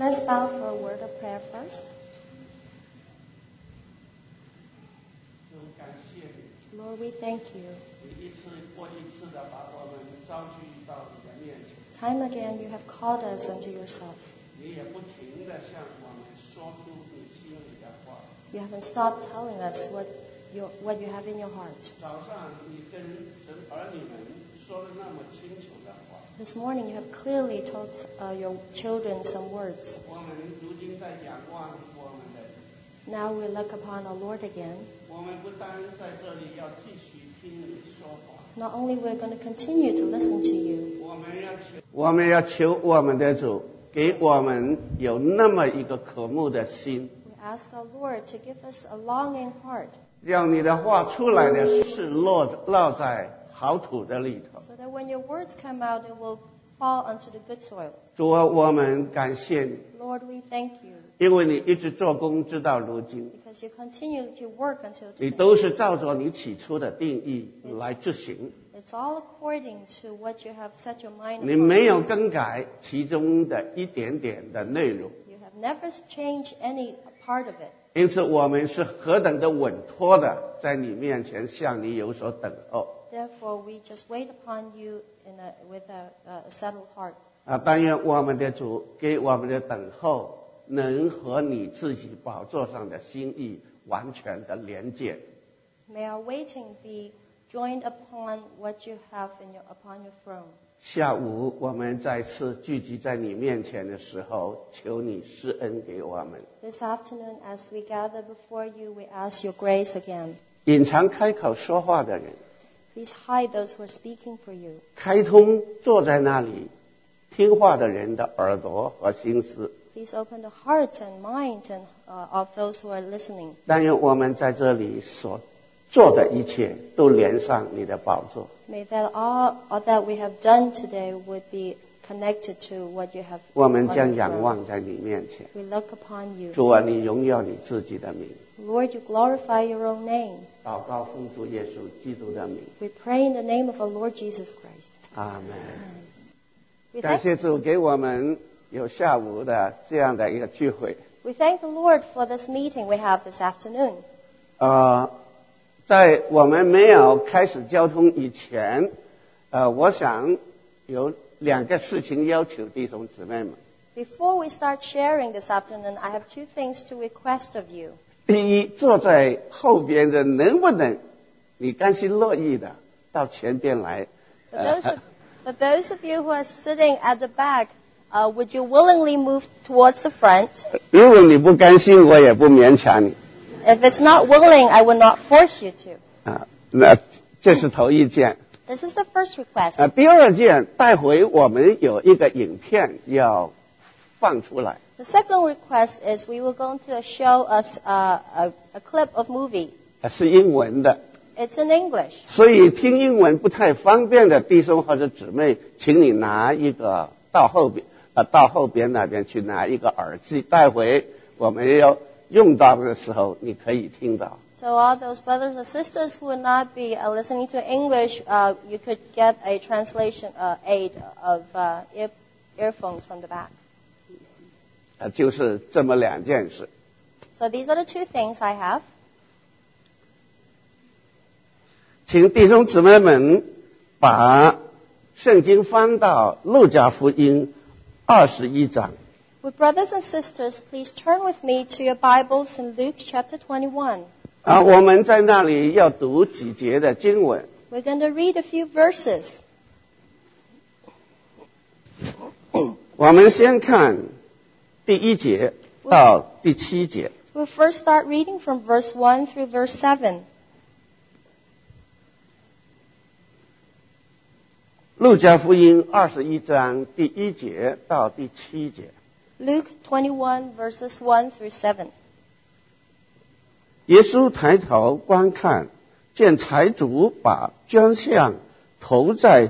Let's bow for a word of prayer first. 主感谢你， Lord, we thank you. 你一次又一次的把我们召集到你的面前， Time again you have called us unto yourself. 你也不停的向我们说出你心里的话。 You haven't stopped telling us what you have in your heart. 早上你跟神儿女们说了那么清楚的话， This morning you have clearly told your children some words. 我们如今在仰望我们的主， Now we look upon our Lord again. 我们不单在这里要继续听你说话， Not only we're going to continue to listen to you, 我们要求我们的主给我们有那么一个渴慕的心， we ask our Lord to give us a longing heart, 让你的话出来的是落在好土的里头。 so that when your words come out, it will fall onto the good soil. 主啊，我们感谢你， Lord, we thank you 因为你一直做工直到如今， because you continue to work until 你 today. 都是照着你起初的定义来执行， It's all according to what you have set your mind 你 upon. 没有更改其中的一点点的内容， You have never changed any part of it. 因此我们是何等的稳妥的在你面前向你有所等候。 Therefore, we just wait upon you with a settled heart. 但愿我们的主给我们的等候能和你自己宝座上的心意完全的连接。 May our waiting be joined upon what you have upon your throne. 下午我们再次聚集在你面前的时候，求你施恩给我们。 This afternoon, as we gather before you, we ask your grace again. 隐藏开口说话的人， Please hide those who are speaking for you. 开通坐在那里听话的人的耳朵和心思。 Please open the hearts and minds of those who are listening. 但愿我们在这里所做的一切都连上你的宝座。 May that all that we have done today would be connected to what you have 我们 on 将 your 仰 throne. 望在你面前。 We look upon you. 主啊，你荣耀你自己的名。 Lord, you glorify your own name. 祷告奉主耶稣基督的名。 We pray in the name of our Lord Jesus Christ. 阿门。 We 感 thank, 谢主给我们有下午的这样的一个聚会。 we thank the Lord for this meeting we have this afternoon. 在我们没有开始交通以前，我想有两个事情要求弟兄姊妹们。 Before we start sharing this afternoon, I have two things to request of you. 第一，坐在后边的能不能你甘心乐意的到前边来？ For those of you who are sitting at the back, would you willingly move towards the front? 如果你不甘心，我也不勉强你。 If it's not willing, I will not force you to. 那这是头一件。 This is the first request. 第二件，待会我们有一个影片要放出来。 The second request is we were going to show us a clip of movie. 是英文的， It's in English. 所以听英文不太方便的弟兄或者姊妹，请你拿一个到后边那边去拿一个耳机，待会我们要用到的时候，你可以听到。 So all those brothers and sisters who will not be listening to English, you could get a translation aid of earphones from the back. 就是这么两件事。 So these are the two things I have. 请弟兄姊妹们把圣经翻到路加福音21章。 Would brothers and sisters please turn with me to your Bibles in Luke chapter 21. 我们在那里要读几节的经文。 We're going to read a few verses. 我们先看第1节到第7节。 We'll first start reading from verse 1 through verse 7. 路加福音21章第1节到第7节。 Luke 21 verses 1 through 7. 耶稣抬头观看，见财主把捐项投在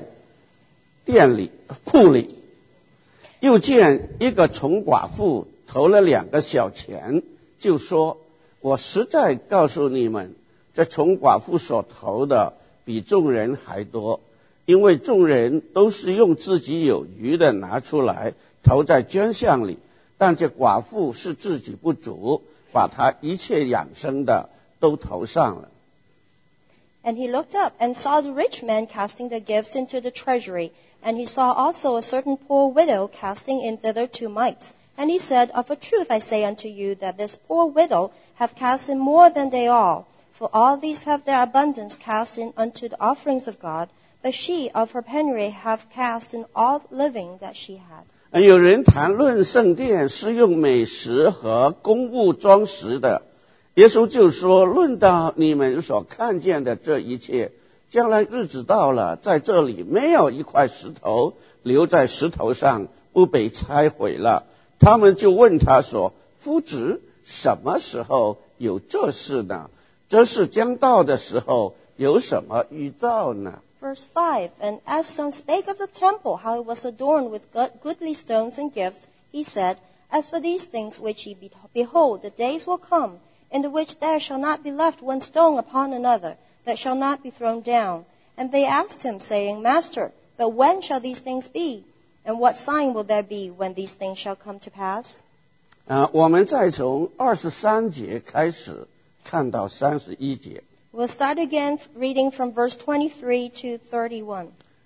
库里，又见一个穷寡妇投了2个小钱，就说：“我实在告诉你们，这穷寡妇所投的比众人还多，因为众人都是用自己有余的拿出来投在捐项里， 但这寡妇是自己不足，把她一切养生的都投上了。 And he looked up and saw the rich man casting their gifts into the treasury. And he saw also a certain poor widow casting in thither 2 mites. And he said, Of a truth I say unto you, that this poor widow hath cast in more than they all. For all these have their abundance cast in unto the offerings of God. But she of her penury hath cast in all living that she had. 有人谈论圣殿是用美食和公物装饰的，耶稣就说，论到你们所看见的这一切，将来日子到了，在这里没有一块石头留在石头上不被拆毁了。他们就问他说，夫子，什么时候有这事呢？这事将到的时候有什么预兆呢？ Verse 5, And as some spake of the temple, how it was adorned with goodly stones and gifts, he said, As for these things which ye behold, the days will come, in the which there shall not be left one stone upon another, that shall not be thrown down. And they asked him, saying, Master, but when shall these things be? And what sign will there be when these things shall come to pass? 我们再从23节开始看到31节。 We'll start again reading from verse 23 to 31.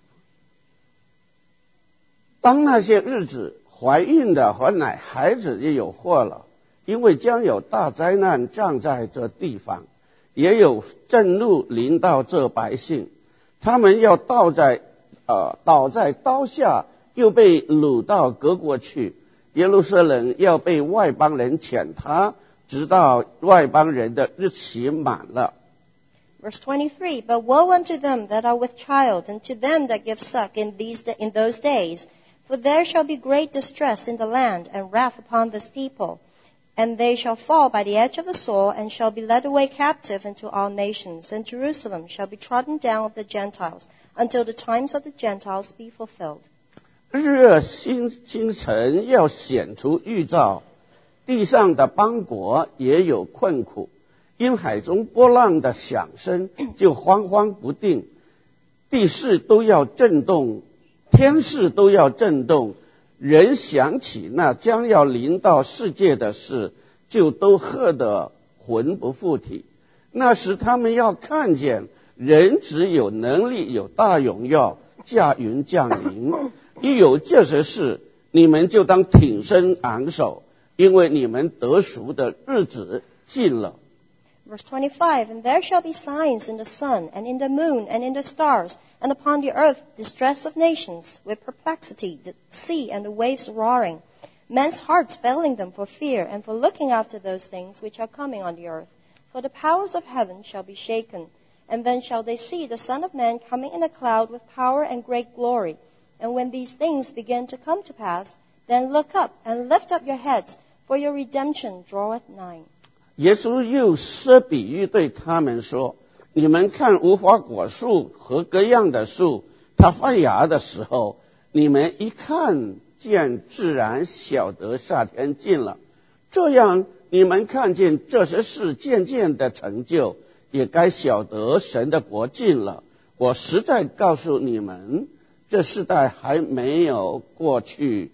当那些日子，怀孕的和奶孩子也有祸了，因为将有大灾难降在这地方，也有震怒临到这百姓，他们要倒在刀下，又被掳到各国去。耶路撒冷要被外邦人践踏，直到外邦人的日期满了。 Verse 23, But woe unto them that are with child, and to them that give suck in those days. For there shall be great distress in the land, and wrath upon this people. And they shall fall by the edge of the sword, and shall be led away captive into all nations. And Jerusalem shall be trodden down of the Gentiles, until the times of the Gentiles be fulfilled. 日月星辰要显出预兆，地上的邦国也有困苦。因海中波浪的响声就惶惶不定，地势都要震动，天势都要震动。人想起那将要临到世界的事，就都吓得魂不附体。那时他们要看见人只有能力有大荣耀驾云降临。一有这些事，你们就当挺身昂首，因为你们得赎的日子近了。 Verse 25, And there shall be signs in the sun, and in the moon, and in the stars, and upon the earth distress of nations, with perplexity, the sea and the waves roaring, men's hearts failing them for fear, and for looking after those things which are coming on the earth. For the powers of heaven shall be shaken, and then shall they see the Son of Man coming in a cloud with power and great glory. And when these things begin to come to pass, then look up and lift up your heads, for your redemption draweth nigh. 耶稣又设比喻对他们说，你们看无花果树和各样的树，它发芽的时候，你们一看见，自然晓得夏天近了。这样你们看见这些事渐渐的成就，也该晓得神的国近了。我实在告诉你们，这世代还没有过去，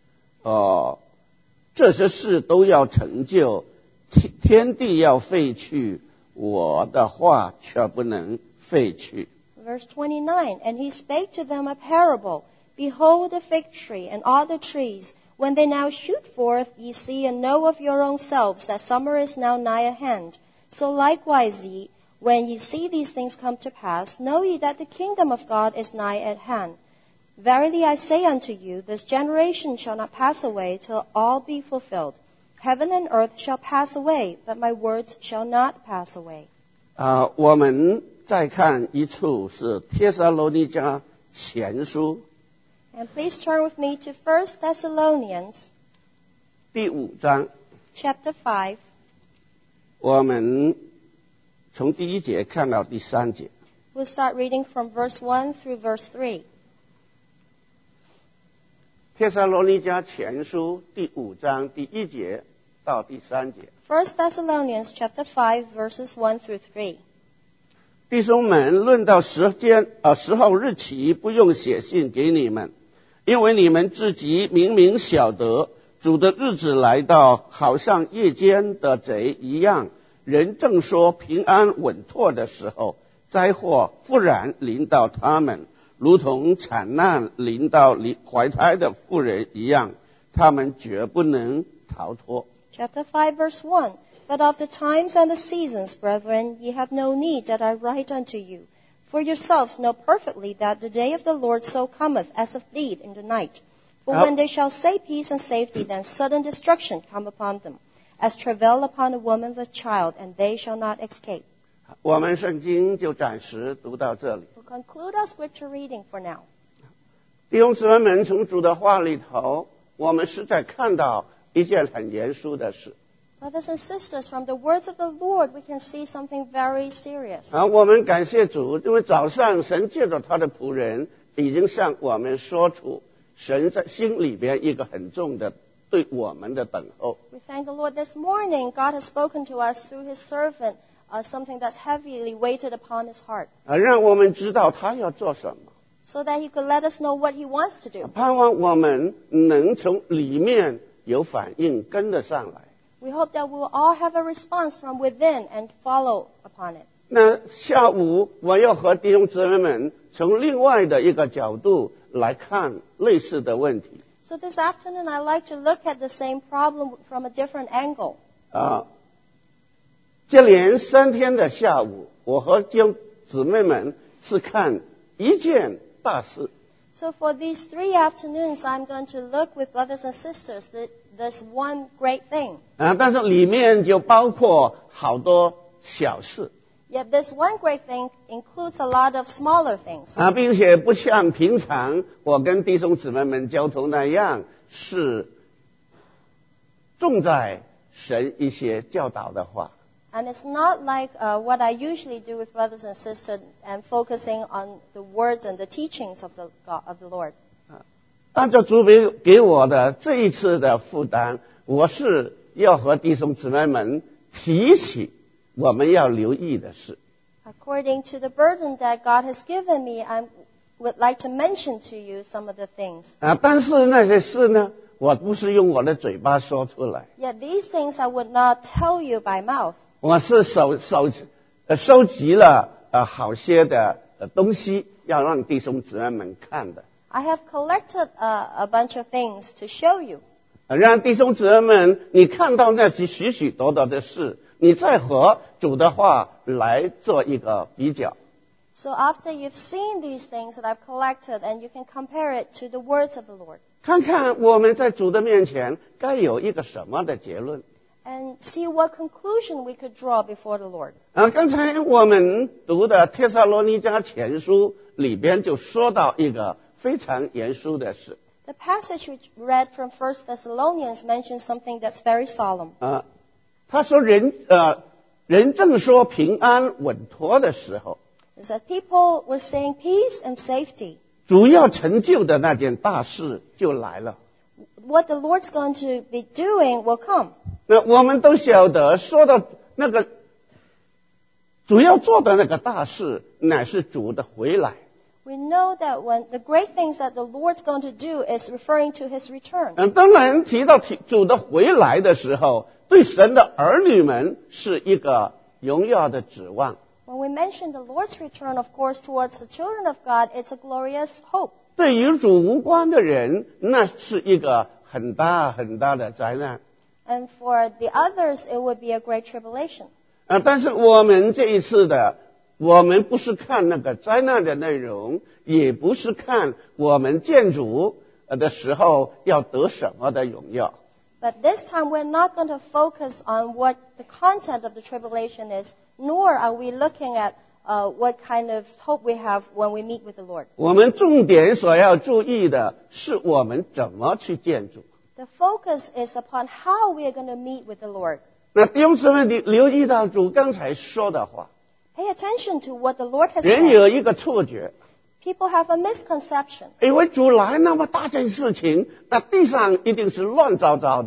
这些事都要成就，天地要废去，我的话却不能废去。 Verse 29, And he spake to them a parable. Behold the fig tree and all the trees. When they now shoot forth, ye see and know of your own selves that summer is now nigh at hand. So likewise ye, when ye see these things come to pass, know ye that the kingdom of God is nigh at hand. Verily I say unto you, this generation shall not pass away till all be fulfilled. Heaven and earth shall pass away, but my words shall not pass away. 我们再看一处是帖撒罗尼迦前书 And please turn with me to 1 Thessalonians 第5章， chapter 5. 我们从第1节看到第3节。 We'll start reading from verse 1 through verse 3. 帖撒罗尼迦前书第5章第1节到第3节。 1 Thessalonians chapter 5 verses 1 through 3. 弟兄们，论到时候日期，不用写信给你们，因为你们自己明明晓得， 主的日子来到，好像夜间的贼一样，人正说平安稳妥的时候，灾祸忽然临到他们，如同产难临到怀胎的妇人一样，他们绝不能逃脱。 Chapter 5, verse 1. But of the times and the seasons, brethren, ye have no need that I write unto you. For yourselves know perfectly that the day of the Lord so cometh as a thief in the night. For when they shall say peace and safety, then sudden destruction come upon them, as travail upon a woman with child, and they shall not escape. 我们圣经就暂时读到这里。 We'll conclude our scripture reading for now. 弟兄姊妹们，从主的话里头，我们实在看到一件很严肃的事。 Brothers and sisters, from the words of the Lord, we can see something very serious. 我们感谢主，因为早上神借着他的仆人，已经向我们说出神在心里边一个很重的对我们的等候。 We thank the Lord this morning. God has spoken to us through His servant, something that's heavily weighted upon His heart, 让我们知道他要做什么， so that He could let us know what He wants to do. 盼望我们能从里面有反应，跟得上来。 We hope that we will all have a response from within and follow upon it. 那下午我要和弟兄姊妹们从另外的一个角度来看类似的问题。 So this afternoon, I'd like to look at the same problem from a different angle. 这连3天的下午，我和弟兄姊妹们是看一件大事。 So for these 3 afternoons, I'm going to look with brothers and sisters this one great thing. 但是里面就包括好多小事。 Yet this one great thing includes a lot of smaller things. 并且不像平常我跟弟兄姊妹们交通那样，是重在神一些教导的话。 And it's not like what I usually do with brothers and sisters and focusing on the words and the teachings of the Lord. 按照主给我的这一次的负担，我是要和弟兄姊妹们提起我们要留意的事。 According to the burden that God has given me, I would like to mention to you some of the things. 但是那些事呢，我不是用我的嘴巴说出来， Yet these things I would not tell you by mouth. 我是收集了好些的东西，要让弟兄姊妹们看的。 I have collected a bunch of things to show you. 让弟兄姊妹们，你看到那些许许多多的事，你再和主的话来做一个比较。 So after you've seen these things that I've collected, and you can compare it to the words of the Lord. 看看我们在主的面前该有一个什么的结论。 And see what conclusion we could draw before the Lord. 刚才我们读的帖撒罗尼迦前书里边就说到一个非常严肃的事。 The passage we read from 1 Thessalonians mentions something that's very solemn. 他说人正说平安稳妥的时候， It's that people were saying peace and safety. 主要成就的那件大事就来了。 What the Lord's going to be doing will come. 那我们都晓得，说到那个主要做的那个大事，乃是主的回来。 We know that when the great things that the Lord's going to do is referring to His return. 当然提到主的回来的时候，对神的儿女们是一个荣耀的指望。 When we mention the Lord's return, of course, towards the children of God, it's a glorious hope. 对与主无关的人，那是一个很大很大的灾难。 And for the others, it would be a great tribulation. 但是我们这一次的，我们不是看那个灾难的内容，也不是看我们见主的时候要得什么的荣耀。 But this time, we're not going to focus on what the content of the tribulation is, nor are we looking at what kind of hope we have when we meet with the Lord. 我们重点所要注意的是我们怎么去见主。 The focus is upon how we are going to meet with the Lord. 那弟兄姊妹，你留意到主刚才说的话， Pay attention to what the Lord has 人 said. 有一个错觉， People have a misconception. 以为主来那么大件事情，那地上一定是乱糟糟的了。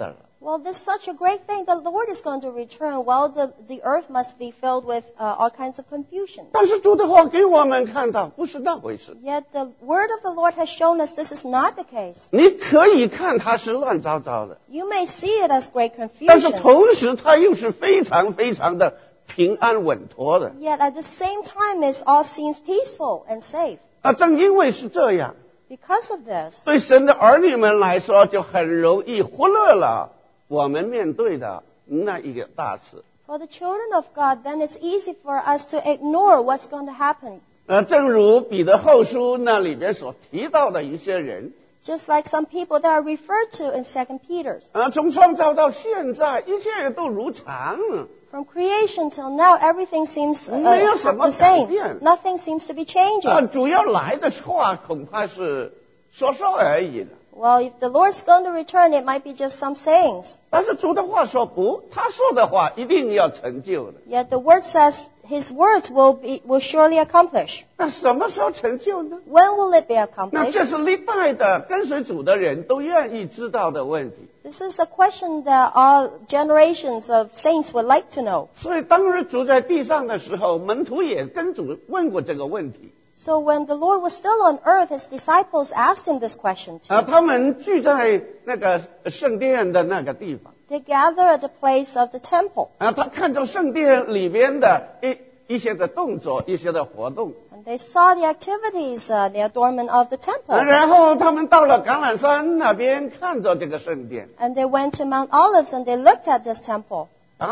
Well, this is such a great thing. The Lord is going to return. Well, the earth must be filled with all kinds of confusion. 但是主的话给我们看到不是那回事。 Yet the word of the Lord has shown us this is not the case. 你可以看它是乱糟糟的， You may see it as great 但是 confusion. 同时它又是非常非常的平安稳妥的。 Yet at the same time, it all seems peaceful and safe. 正因为是这样， Because of this, 对神的儿女们来说，就很容易忽略了我们面对的那一个大事。 for the children of God, then it's easy for us to ignore what's going to happen. 正如彼得后书那里边所提到的一些人， Just like some people that are referred to in 2 Peter. 从创造到现在，一切都如常， From creation till now, everything seems 没有什么 the 改 same. 变。 Nothing seems to be changing. 主要来的话恐怕是说说而已的。 Well, if the Lord's going to return, it might be just some sayings. 但是主的话说不，他说的话一定要成就的。 Yet the word says His words will surely accomplish. 那什么时候成就呢？ When will it be 那 accomplished? 这是历代的跟随主的人都愿意知道的问题。 This is a question that all generations of saints would like to know. 所以当日主在地上的时候，门徒也跟主问过这个问题。 So when the Lord was still on earth, His disciples asked Him this question too. 他们聚在那个圣殿的那个地方。 They gather at the place of the temple. 他看着圣殿里边的一些的动作，一些的活动。 And they saw the activities, the adornment of the temple. 然后他们到了橄榄山那边，看着这个圣殿。 And they went to Mount Olives and they looked at this temple.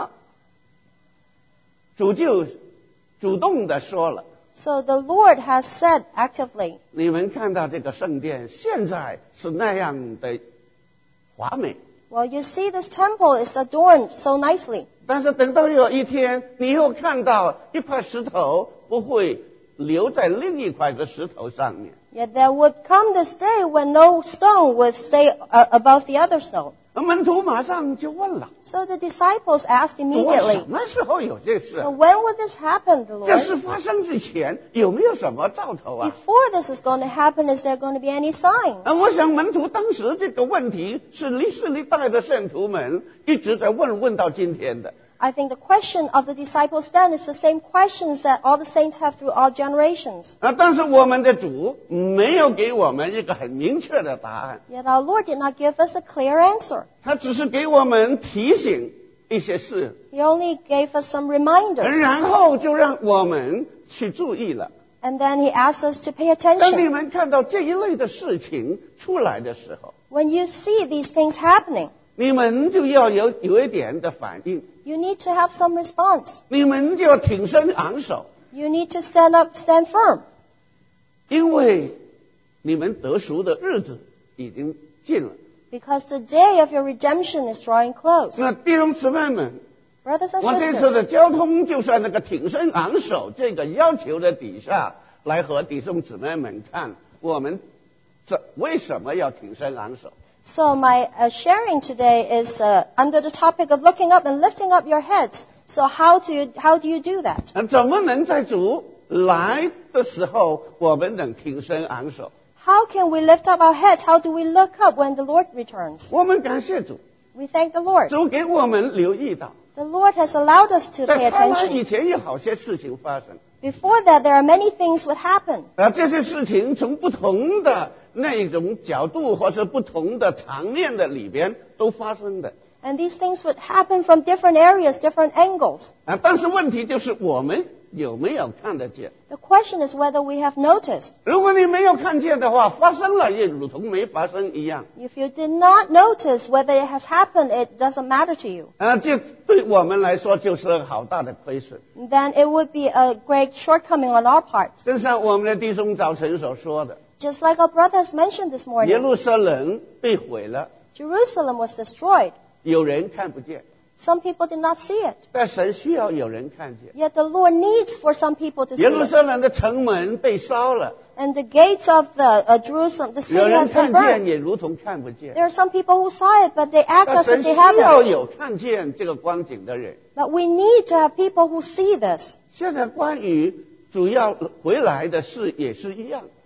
主就主动的说了。 So the Lord has said actively, 你们看到这个圣殿现在是那样的华美， well, you see this temple is adorned so nicely. 但是等到有一天，你又看到一块石头不会留在另一块的石头上面。 Yet there would come this day when no stone would stay above the other stone. 门徒马上就问了： So the disciples asked 主啊， immediately, 什么时候有这事 so？ when will this happen, the 这 Lord? 事发生之前有没有什么兆头啊？ Before this is going to happen, is there going to be any sign? 我想门徒当时这个问题是历世历代的圣徒们一直在问到今天的。 I think the question of the disciples then is the same questions that all the saints have through all generations. 但是我们的主没有给我们一个很明确的答案， Yet our Lord did not give us a clear answer. 他只是给我们提醒一些事， He only gave us some reminders. 然后就让我们去注意了。 And then He asked us to pay 当你 attention. 们看到这一类的事情出来的时候， When you see these things happening, 你们就要有一点的反应， you need to have some response. 你们就要挺身昂首， You need to stand up, stand firm. 因为你们得赎的日子已经近了。 Because the day of your redemption is drawing close. 那弟兄姊妹们， Brothers and 我这次 sisters, 的交通就在那个挺身昂首这个要求的底下，来和弟兄姊妹们看我们为什么要挺身昂首。 so my sharing today is under the topic of looking up and lifting up your heads. So how do you do that? 怎么能在主来的时候，我们能挺身昂首？ How can we lift up our heads? How do we look up when the Lord returns? 我们感谢主， We thank the Lord. 主给我们留意到， The Lord has allowed us to 在 pay 他来 attention. 以前有好些事情发生， Before that, there are many things would happen. 这些事情从不同的那种角度或是不同的场面的里边都发生的。 And these things would happen from different areas, different angles. 但是问题就是我们有没有看得见？ The question is whether we have noticed. 如果你没有看见的话，发生了也如同没发生一样。 If you did not notice whether it has happened, it doesn't matter to you. 这对我们来说就是个好大的亏损。 Then it would be a great shortcoming on our part. 正像我们的弟兄早晨所说的， Just like our brother has mentioned this 耶 morning, 路撒冷被毁了， Jerusalem was destroyed. 有人看不见， Some people did not see it. 但神需要有人看见。 Yet the Lord needs for some people to see 耶路 it. 撒冷的城门被烧了， And the gates of the Jerusalem, the city 有人 has been 看见 burned. 也如同看不见。 There are some people who saw it, but they act 但 as 神 if 需 they 要 haven't. 有看见这个光景的人。 But we need to have people who see this. 现在关于主要回来的事也是一样。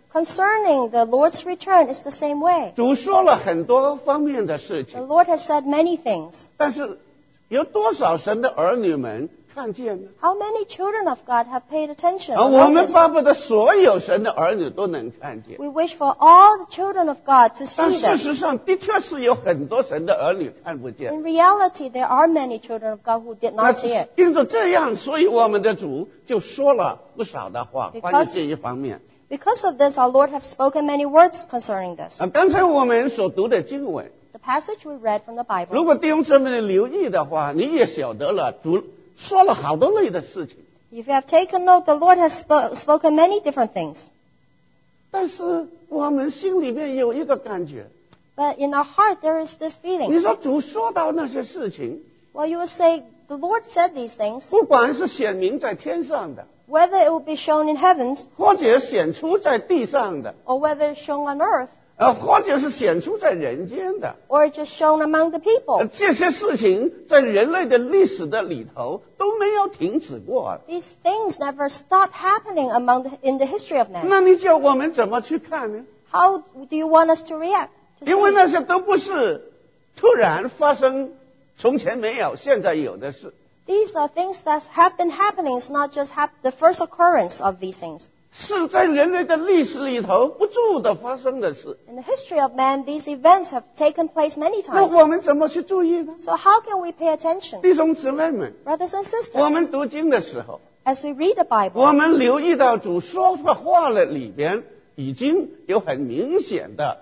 Concerning the Lord's return, it's the same way. 主说了很多方面的事 The 情， Lord has said many things. 但是有多少神的儿女们看见呢？ How many children of God have paid attention? 我们 Notice? 巴不得所有神的儿女都能看见。 We wish for all the children of God to 但 see 事 them. 实上，的确是有很多神的儿女看不见。 In reality, there are many children of God who did 那 not see it. 因着这样，所以我们的主就说了不少的话， Because- 关于这一方面。 Because of this, our Lord has spoken many words concerning this. 刚才我们所读的经文， The passage we read from the 如 Bible, 果弟兄姊妹留意的话，你也晓得了，主说了好多类的事情。 if you have taken note, the Lord has spoken many different things. 但是我们心里面有一个感觉， But in our heart, there is this 你 feeling. 说主说到那些事情， Well, you would say, the Lord said these things, 不管是显明在天上的， whether it will be shown in heavens 或者显出在地上的， or whether it's shown on earth 或者是显出在人间的， or just shown among the people. 这些事情在人类的历史的里头都没有停止过。 These things never stop happening in the history of man. 那你叫我们怎么去看呢？ How do you want us to react? To 因为 see? 那些都不是突然发生，从前没有，现在有的事， These are things that have been happening. It's not just the first occurrence of these things. 是在人类的历史里头不住的发生的事。 In the history of man, these events have taken place many 那 times. 我们怎么去注意呢？ So how can we pay attention? 弟兄姊妹们， Brothers and 我 sisters, 们读经的时候， as we read the 我 Bible, 们留意到主说的话了里边已经有很明显的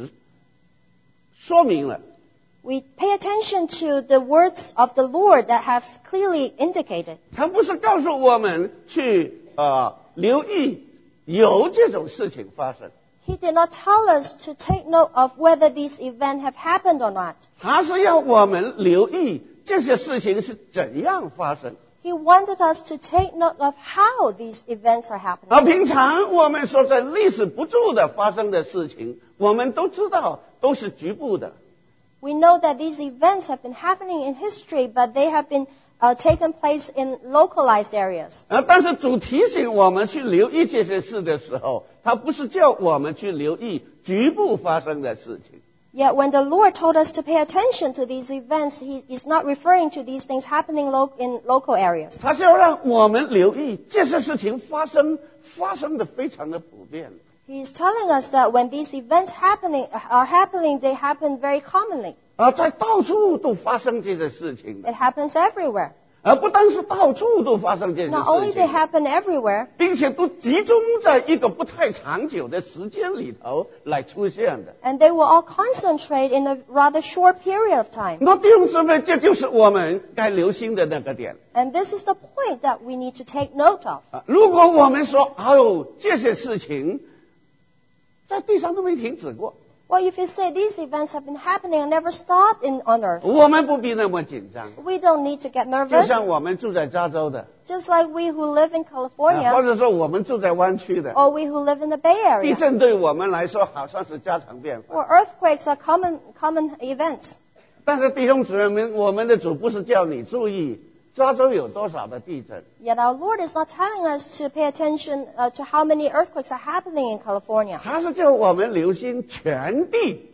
说明了。 we pay attention to the words of the Lord that have clearly indicated. 他不是告诉我们去留意有这种事情发生， He did not tell us to take note of whether these events have happened or not. 他是要我们留意这些事情是怎样发生。 He wanted us to take note of how these events are happening. 平常我们说在历史不住的发生的事情，我们都知道都是局部的。 We know that these events have been happening in history, but they have been taken place in localized areas. 但是主提醒我们去留意这些事的时候，他不是叫我们去留意局部发生的事情。 Yet when the Lord told us to pay attention to these events, He is not referring to these things happening in local areas. 他是要让我们留意这些事情发生的非常的普遍。 He is telling us that when these events are happening, they happen very commonly. 在到处都发生这些事情， It happens everywhere. 不单是到处都发生这些 Not only 事 they 情， happen everywhere, 并且都集中在一个不太长久的时间里头来出现的。 and they will all concentrate in a rather short period of time. 那弟兄姊妹，这就是我们该留心的那个点。 And this is the point that we need to take note of. 如果我们说，这些事情在地上都没停止过， Well, if you say these events have been happening and never stopped on earth, 我们不必那么紧张。 we don't need to get 就 nervous. 像我们住在加州的， Just like we who live in 或 California 者说我们住在湾区的， or we who live in the Bay 地 Area, 震对我们来说好像是家常便饭。 where earthquakes are common events. 但是弟兄姊妹们，我们的主不是叫你注意加州有多少的地震， Yet our Lord is not telling us to pay attention to how many earthquakes are happening in California. 他是叫我们留心全地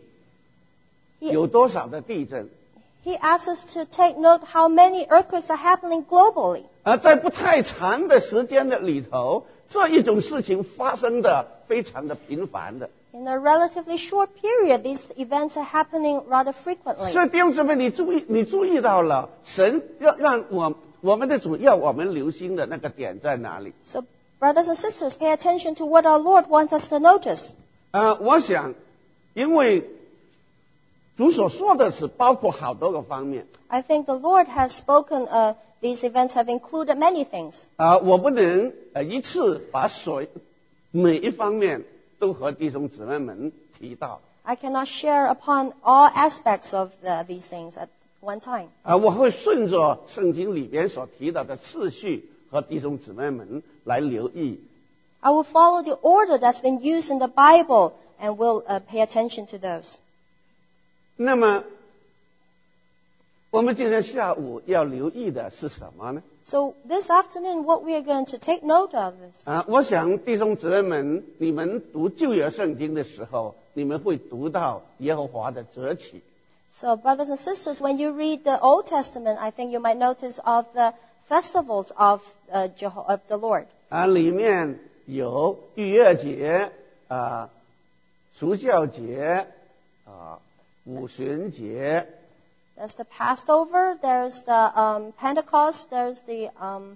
He, 有多少的地震。 he asks us to take note how many earthquakes are happening globally. 在不太长的时间的里头，这一种事情发生的非常的频繁的。 In a relatively short period, these events are happening rather frequently. 所以弟兄姊妹，你注意到了，神要让我们的主要我们留心的那个点在哪里？ So, brothers and sisters, pay attention to what our Lord wants us to notice. 我想，因为主所说的是包括好多个方面， I think the Lord has spoken, these events have included many things. 我不能一次把每一方面都和弟兄姊妹们提到。 I cannot share upon all aspects of these things at one time. 我会顺着圣经里边所提到的次序和弟兄姊妹们来留意。 I will follow the order that's been used in the Bible and will pay attention to those. 那么， 我们今天下午要留意的是什么呢？ So this afternoon, what we are going to take note of is, 我想弟兄姊妹们，你们读旧约圣经的时候，你们会读到耶和华的节期。 so brothers and sisters, when you read the Old Testament, I think you might notice of the festivals of the Lord. 里面有逾越节、赎教节、五旬节。 There's the Passover, there's the Pentecost, there's the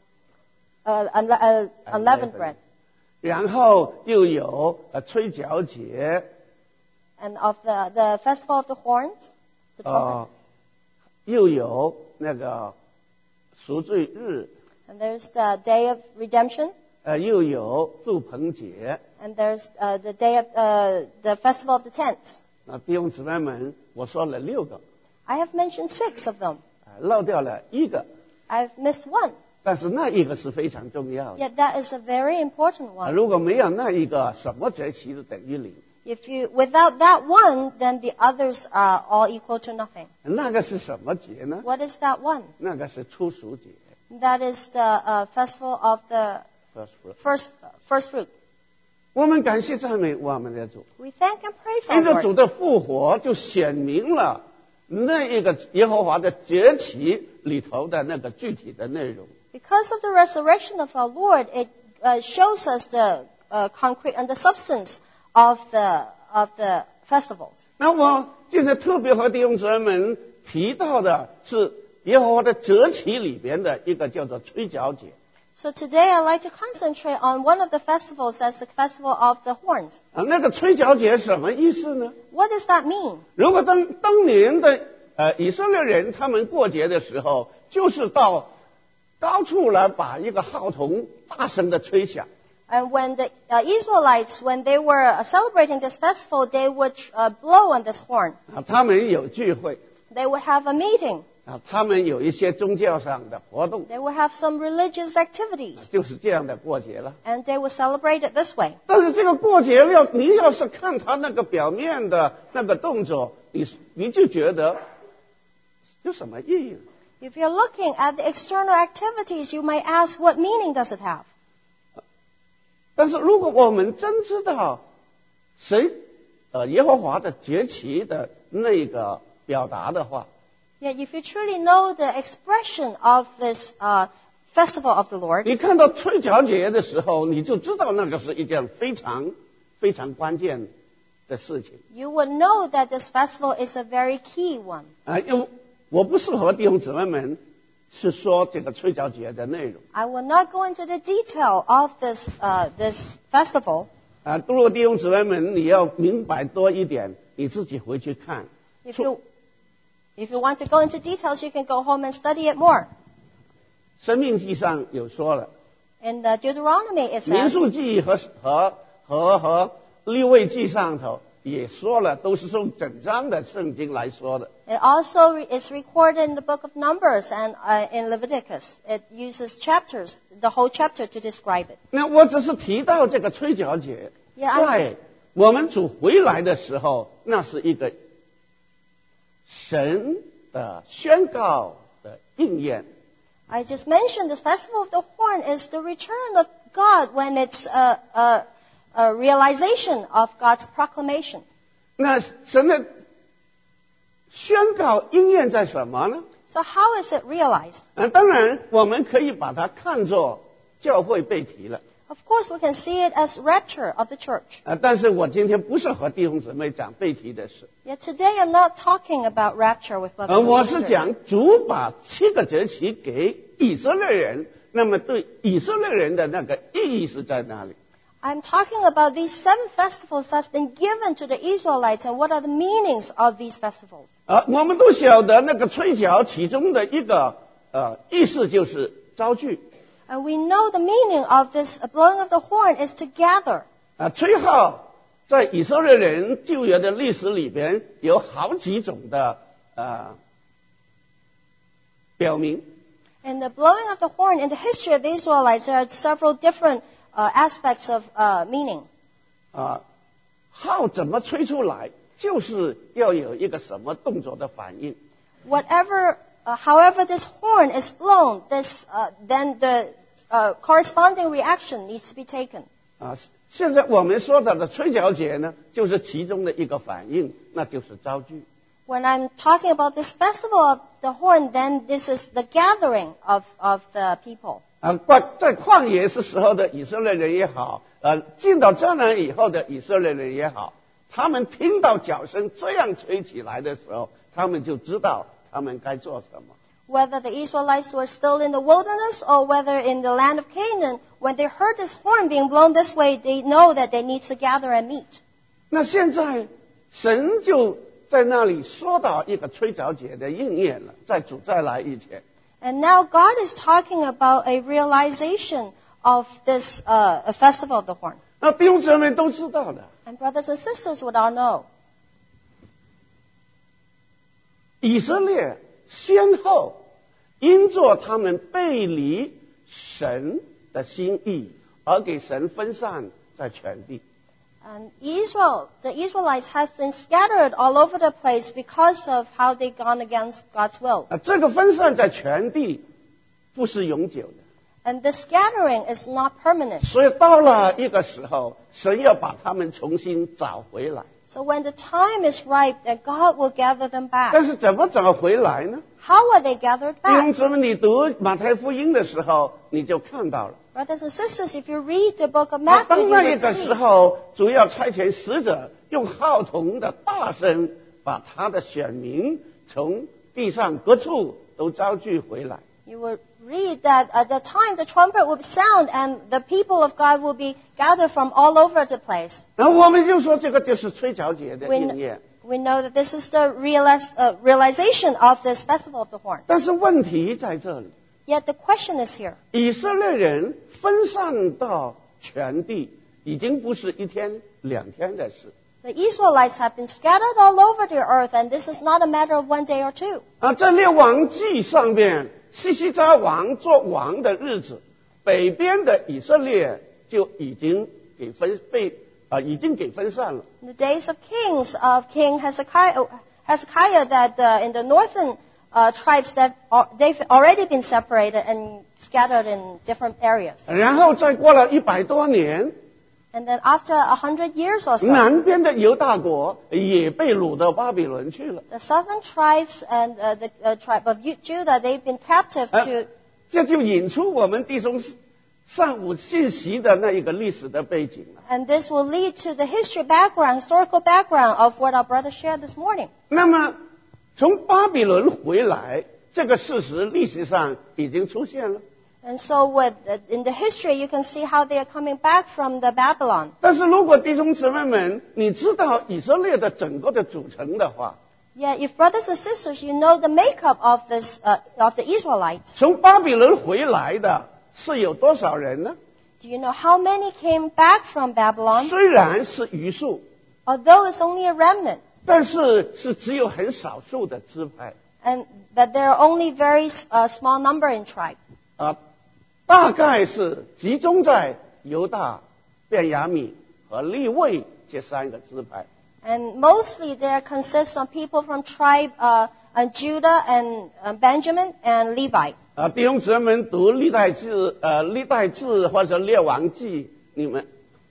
unleavened bread. 然后又有吹角节， And of the festival of the horns, the trumpet. 又有那个赎罪日， And there's the Day of Redemption, 又有住棚节。 and there's the day of the festival of the tents. 弟兄姊妹们，我说了6个， I have mentioned 6 of them. 漏掉了1个， I've missed 1. 但是那一个是非常重要的。 Yet that is a very important one. 如果没有那一个，什么节期都等于0。 Without that one, then the others are all equal to nothing. 那个是什么节呢？ What is that one? 那个是初熟节 That is the festival of the ，first fruit。 first fruit. 我们感谢赞美我们的主， We thank and praise 因 our 着主 Lord. 的复活，就显明了那一个耶和华的节期里头的那个具体的内容。 Because of the resurrection of our Lord, it shows us the concrete and the substance of the festivals. 那我今天特别和弟兄姊妹们提到的是耶和华的节期里边的一个叫做吹角节。 So today I'd like to concentrate on one of the festivals, that's the festival of the horns. 那个吹角节什么意思呢？ What does that mean? 如果当年的以色列人他们过节的时候，就是到高处来把一个号筒大声的吹响。 And when the Israelites, when they were celebrating this festival, they would blow on this horn. 他们有聚会 They would have a meeting. 他们有一些宗教上的活动， They would have some religious activities. 就是这样的过节了。 And they would celebrate it this way. 但是这个过节你要是看他那个表面的那个动作，你就觉得有什么意义呢？ If you're looking at the external activities, you might ask, what meaning does it have? 但是如果我们真知道耶和华的节期的那个表达的话， Yet if you truly know the expression of this festival of the Lord, 你看到吹角节的时候，你就知道那个是一件非常非常关键的事情。 you would know that this festival is a very key one. 因为我不适合弟兄姊妹们是说这个吹角节的内容。 I will not go into the detail of this festival. 如果弟兄姊妹们你要明白多一点，你自己回去看。 If you want to go into details, you can go home and study it more. 生命记上有说了， In Deuteronomy, it 民 says, 数记和利未记上头也说了，都是用整章的圣经来说的。 it also is recorded in the book of Numbers and in Leviticus. It uses chapters, the whole chapter to describe it. 那我只是提到这个吹角节， Yeah, 在我们主回来的时候，那是一个神的宣告的应验。 I just mentioned this festival of the horn is the return of God when it's a realization of God's proclamation. 那神的宣告应验在什么呢？ So how is it realized? 当然我们可以把它看作教会被提了。 Of course, we can see it as rapture of the church. 但是我今天不是和弟兄姊妹讲被提的事， Yet today I'm not talking about rapture with brothers 我 and 是 sisters. 讲主把7个节期给以色列人，那么对以色列人的那个意义是在哪里？ I'm talking about these 7 festivals that's been given to the Israelites and what are the meanings of these festivals. 我们都晓得那个吹角其中的一个意思就是招聚， And we know the meaning of this blowing of the horn is to gather. 吹号在以色列人旧约的历史里边有好几种的表明。 In the blowing of the horn, in the history of the Israelites, there are several different aspects of meaning. 号怎么吹出来，就是要有一个什么动作的反应。 Whatever however this horn is blown, then the corresponding reaction needs to be taken. 现在我们说到的吹角节呢，就是其中的一个反应，那就是招聚。 When I'm talking about this festival of the horn, then this is the gathering of the people. 在旷野是时候的以色列人也好，进到迦南以后的以色列人也好，他们听到角声这样吹起来的时候，他们就知道他们该做什么。 Whether the Israelites were still in the wilderness or whether in the land of Canaan, when they heard this horn being blown this way, they know that they need to gather and meet. 那现在神就在那里说到一个吹角节的应验了，在主再来以前。 And now God is talking about a realization of this festival of the horn. 那弟兄姊妹们都知道的。 And brothers and sisters would all know. 以色列先后因着他们背离神的心意，而给神分散在全地。 And the Israelites have been scattered all over the place because of how they've gone against God's will. 这个分散在全地不是永久的。 And the scattering is not permanent. 所以到了一个时候，神要把他们重新找回来。 So when the time is ripe, that God will gather them back. 但是怎么找回来呢？ How are they gathered 弟兄 back? 姊妹，你读马太福音的时候，你就看到了。 Brothers and sisters, if you read the book of 当 Matthew, you 那一 will 个时 see 候，主要差遣使者用号筒的大声，把他的选民从地上各处都招聚回来。 You will read that at the time the trumpet will sound and the people of God will be gathered from all over the place. 然后我们就说，这个就是吹角节的应验。 We know that this is the realization of this festival of the horn. 但是问题在这里， Yet the question is here. 以色列人分散到全地，已经不是一天两天的事。 The Israelites have been scattered all over the earth, and this is not a matter of 1 day or 2. 在列王记上面，西西家王做王的日子，北边的以色列就已经给分散了。 In the days of kings, of King Hezekiah, that in the northern tribes that they've already been separated and scattered in different areas. 然后再过了100多年， And then after 100 years or so, 南边的犹大国也被掳到巴比伦去了。 the southern tribes and the tribe of Judah, they've been captive to. 这就引出我们弟兄上午信息的那一个历史的背景了。 And this will lead to the historical background of what our brother shared this morning. 那么从巴比伦回来这个事实，历史上已经出现了。 And so in the history, you can see how they are coming back from the Babylon. 但是如果弟兄姊妹们，你知道以色列的整个的组成的话， Yeah, if brothers and sisters, you know the makeup of of the Israelites. 从巴比伦回来的是有多少人呢？ Do you know how many came back from Babylon? 虽然是余数， Although it's only a remnant, 但是只有很少数的支派。 but there are only very small number in tribe. 大概是集中在犹大、便雅悯和利未这3个支派。 And mostly there consists of people from tribe Judah and Benjamin and Levi. 弟兄姊妹们读历代志或者列王记，你们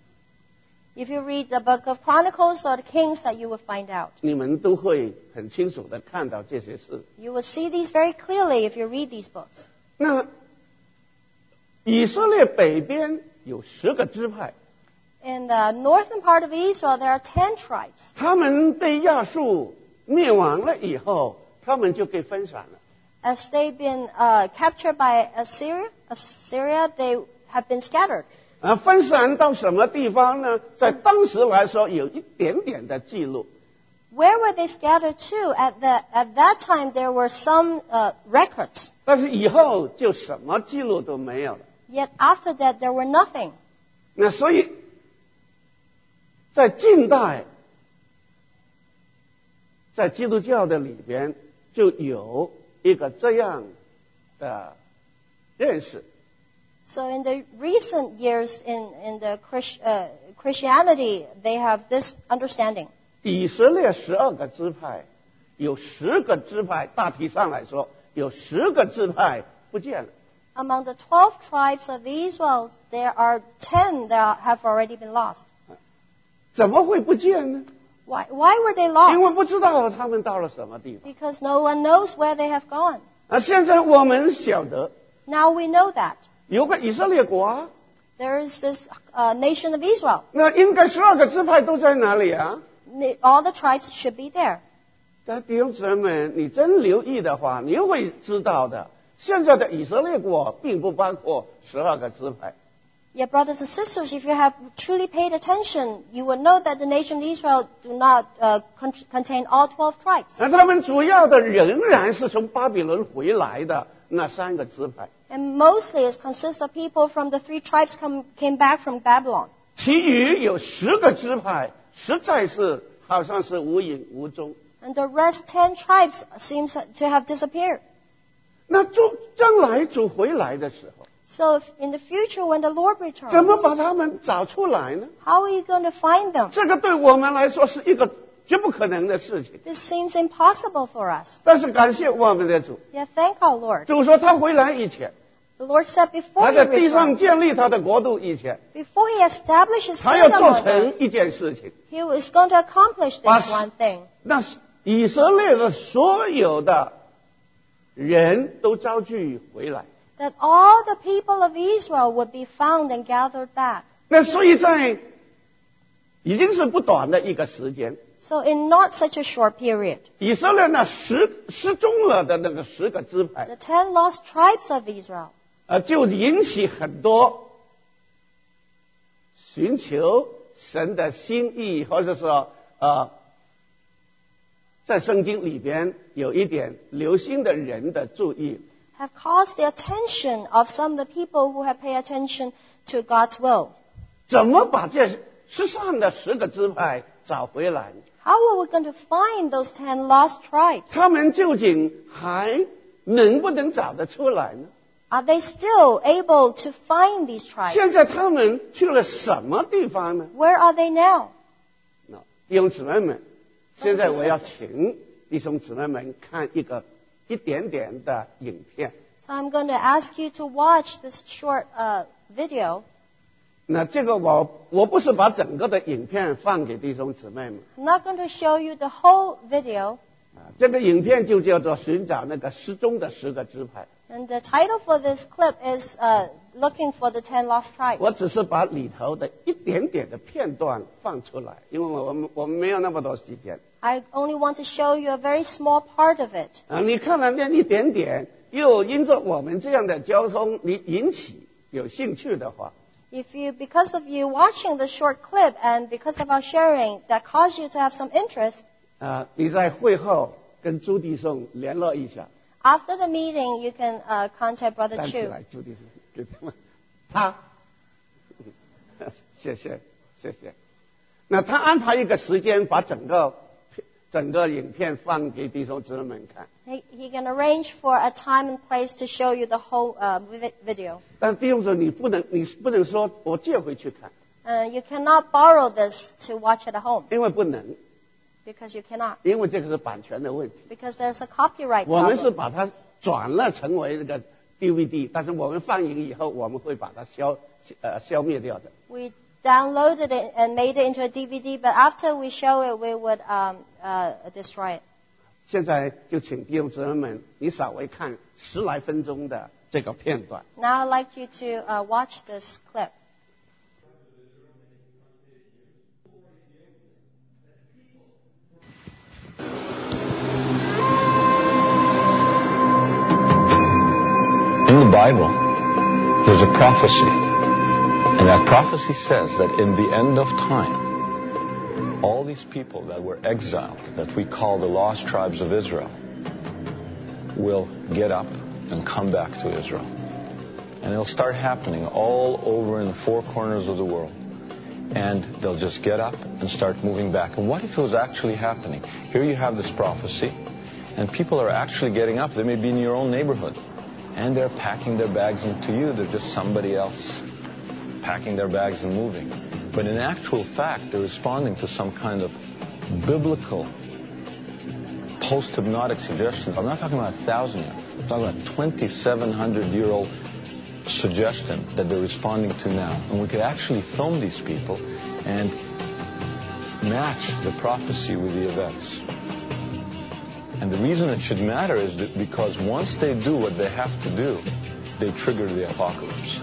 If you read the book of Chronicles or the Kings, that you will find out. 你们都会很清楚的看到这些事。 You will see these very clearly if you read these books. 那以色列北边有10个支派， In the northern part of Israel, there are 10 tribes. 他们被亚述灭亡了以后，他们就给分散了。 As they've been captured by Assyria, they have been scattered. 分散到什么地方呢？在当时来说，有一点点的记录。 Where were they scattered to? At that time, there were some records. 但是以后就什么记录都没有了。 Yet after that, there were nothing. 那所以，在近代，在基督教的里边，就有一个这样的认识。 So in the recent years in the Christianity, they have this understanding. 以色列12个支派，有10个支派，大体上来说， 有10个支派不见了。 Among the 12 tribes of Israel, there are 10 that have already been lost. 怎么会不见呢？ Why were they 因为 lost? 不知道他们到了什么地方。 Because no one knows where they have gone. 现在我们晓得 Now we know that. 有个以色列国啊， There is this nation of Israel. 那应该12个支派都在哪里啊？ All the tribes should be there. 但弟兄姊妹，你真留意的话，你会知道的。现在的以色列国并不包括12个支派。 Yet, brothers and sisters, if you have truly paid attention, you would know that the nation of Israel do not contain all 12 tribes. 那他们主要的仍然是从巴比伦回来的那3个支派， And mostly it consists of people from the 3 tribes came back from Babylon. 其余有10个支派，实在是好像是无影无踪。 And the rest 10 tribes seems to have disappeared. 那将来主回来的时候， So in the future, when the Lord returns, 怎么把他们找出来呢？ how are you going to find them? 这个对我们来说是一个绝不可能的事情。 This seems impossible for us. 但是感谢我们的主， Yet thank our Lord. 主说他回来以前， The Lord said before 他 he 在地上 returns, 建立他的国度以前， before he establishes 他要 kingdom 做 on earth, 成一件事情， he was going to accomplish this 把 one thing. 那以色列的所有的人都招聚回来。 That all the people of Israel would be found and gathered back. 那所以在已经是不短的一个时间， So in not such a short period, 以色列那失踪了的那个10个支派， the 10 lost tribes of Israel 就引起很多寻求神的心意，或者说在圣经里边有一点留心的人的注意。 have caused the attention of some of the people who have paid attention to God's will. 怎么把这世上的10个支派找回来呢？ How are we going to find those 10 lost tribes? 他们究竟还能不能找得出来呢？ Are they still able to find these tribes? 现在他们去了什么地方呢？ Where are they now? 弟兄姊妹们，现在我要请弟兄姊妹们看一点点的影片。 So I'm going to ask you to watch this short video. 那这个我不是把整个的影片放给弟兄姊妹们， I'm not going to show you the whole video. 这个影片就叫做寻找那个失踪的10个支派。 And the title for this clip is Looking for the 10 Lost Tribes. 我只是把里头的一点点的片段放出来，因为我们没有那么多时间。 I only want to show you a very small part of it. 你看了那一点点，又因着我们这样的交通，你引起有兴趣的话， Because of you watching the short clip and because of our sharing that caused you to have some interest, 你在会后跟朱弟兄联络一下。 after the meeting you can contact Brother 站起 Chu. 来，朱弟兄给他们，他，谢谢。那他安排一个时间，把整个影片放给弟兄姊妹们看。 He can arrange for a time and place to show you the whole video. 但弟兄姊妹，你不能说我借回去看， You cannot borrow this to watch it at home 因为不能， because you cannot. 因为这个是版权的问题。 Because there's a copyright 我们是 problem. 把它转了成为那个 DVD， 但是我们放映以后，我们会把它消灭掉的。 We downloaded it and made it into a DVD, but after we show it, we would destroy it. 现在就请弟兄姊妹们，你稍微看10来分钟的这个片段。 Now I'd like you to watch this clip. In the Bible, there's a prophecy. And that prophecy says that in the end of time, all these people that were exiled, that we call the lost tribes of Israel, will get up and come back to Israel. And it'll start happening all over in the 4 corners of the world. And they'll just get up and start moving back. And what if it was actually happening? Here you have this prophecy, and people are actually getting up. They may be in your own neighborhood. And they're packing their bags, and to you, they're just somebody else packing their bags and moving. But in actual fact, they're responding to some kind of biblical post-hypnotic suggestions. I'm not talking about 1,000 years. I'm talking about 2,700-year-old suggestion that they're responding to now. And we could actually film these people and match the prophecy with the events. And the reason it should matter is that because once they do what they have to do, they trigger the apocalypse.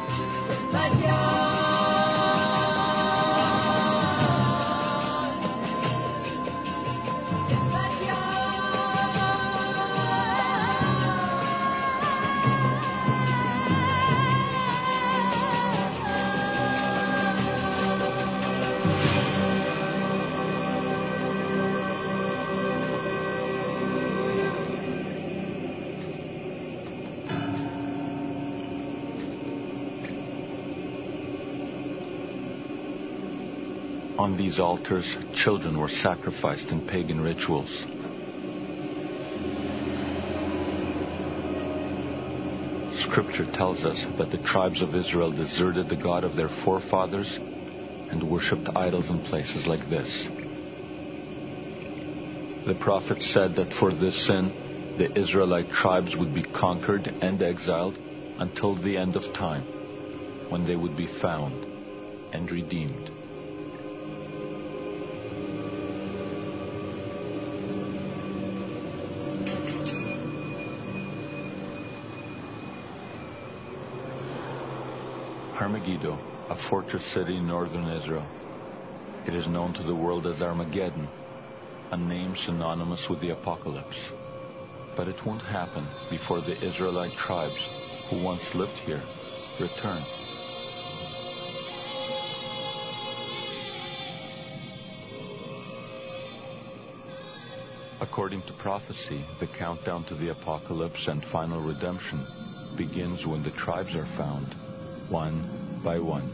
On these altars, children were sacrificed in pagan rituals. Scripture tells us that the tribes of Israel deserted the God of their forefathers and worshipped idols in places like this. The prophet said that for this sin, the Israelite tribes would be conquered and exiled until the end of time, when they would be found and redeemed. Megiddo, a fortress city in northern Israel. It is known to the world as Armageddon, a name synonymous with the apocalypse. But it won't happen before the Israelite tribes who once lived here return. According to prophecy, the countdown to the apocalypse and final redemption begins when the tribes are found, one by one.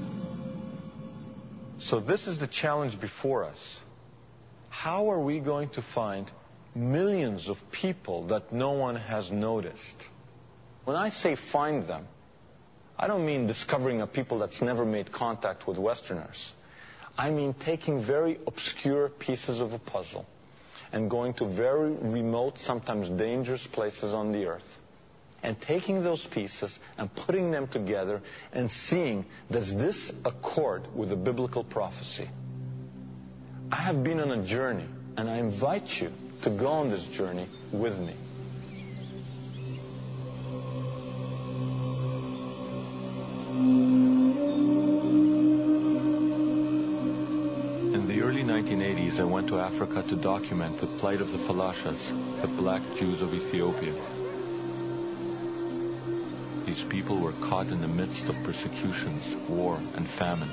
So this is the challenge before us. How are we going to find millions of people that no one has noticed? When I say find them, I don't mean discovering a people that's never made contact with Westerners. I mean taking very obscure pieces of a puzzle and going to very remote, sometimes dangerous places on the earth, and taking those pieces and putting them together and seeing, does this accord with the biblical prophecy? I have been on a journey, and I invite you to go on this journey with me. In the early 1980s, I went to Africa to document the plight of the Falashas, the black Jews of Ethiopia. These people were caught in the midst of persecutions, war, and famine.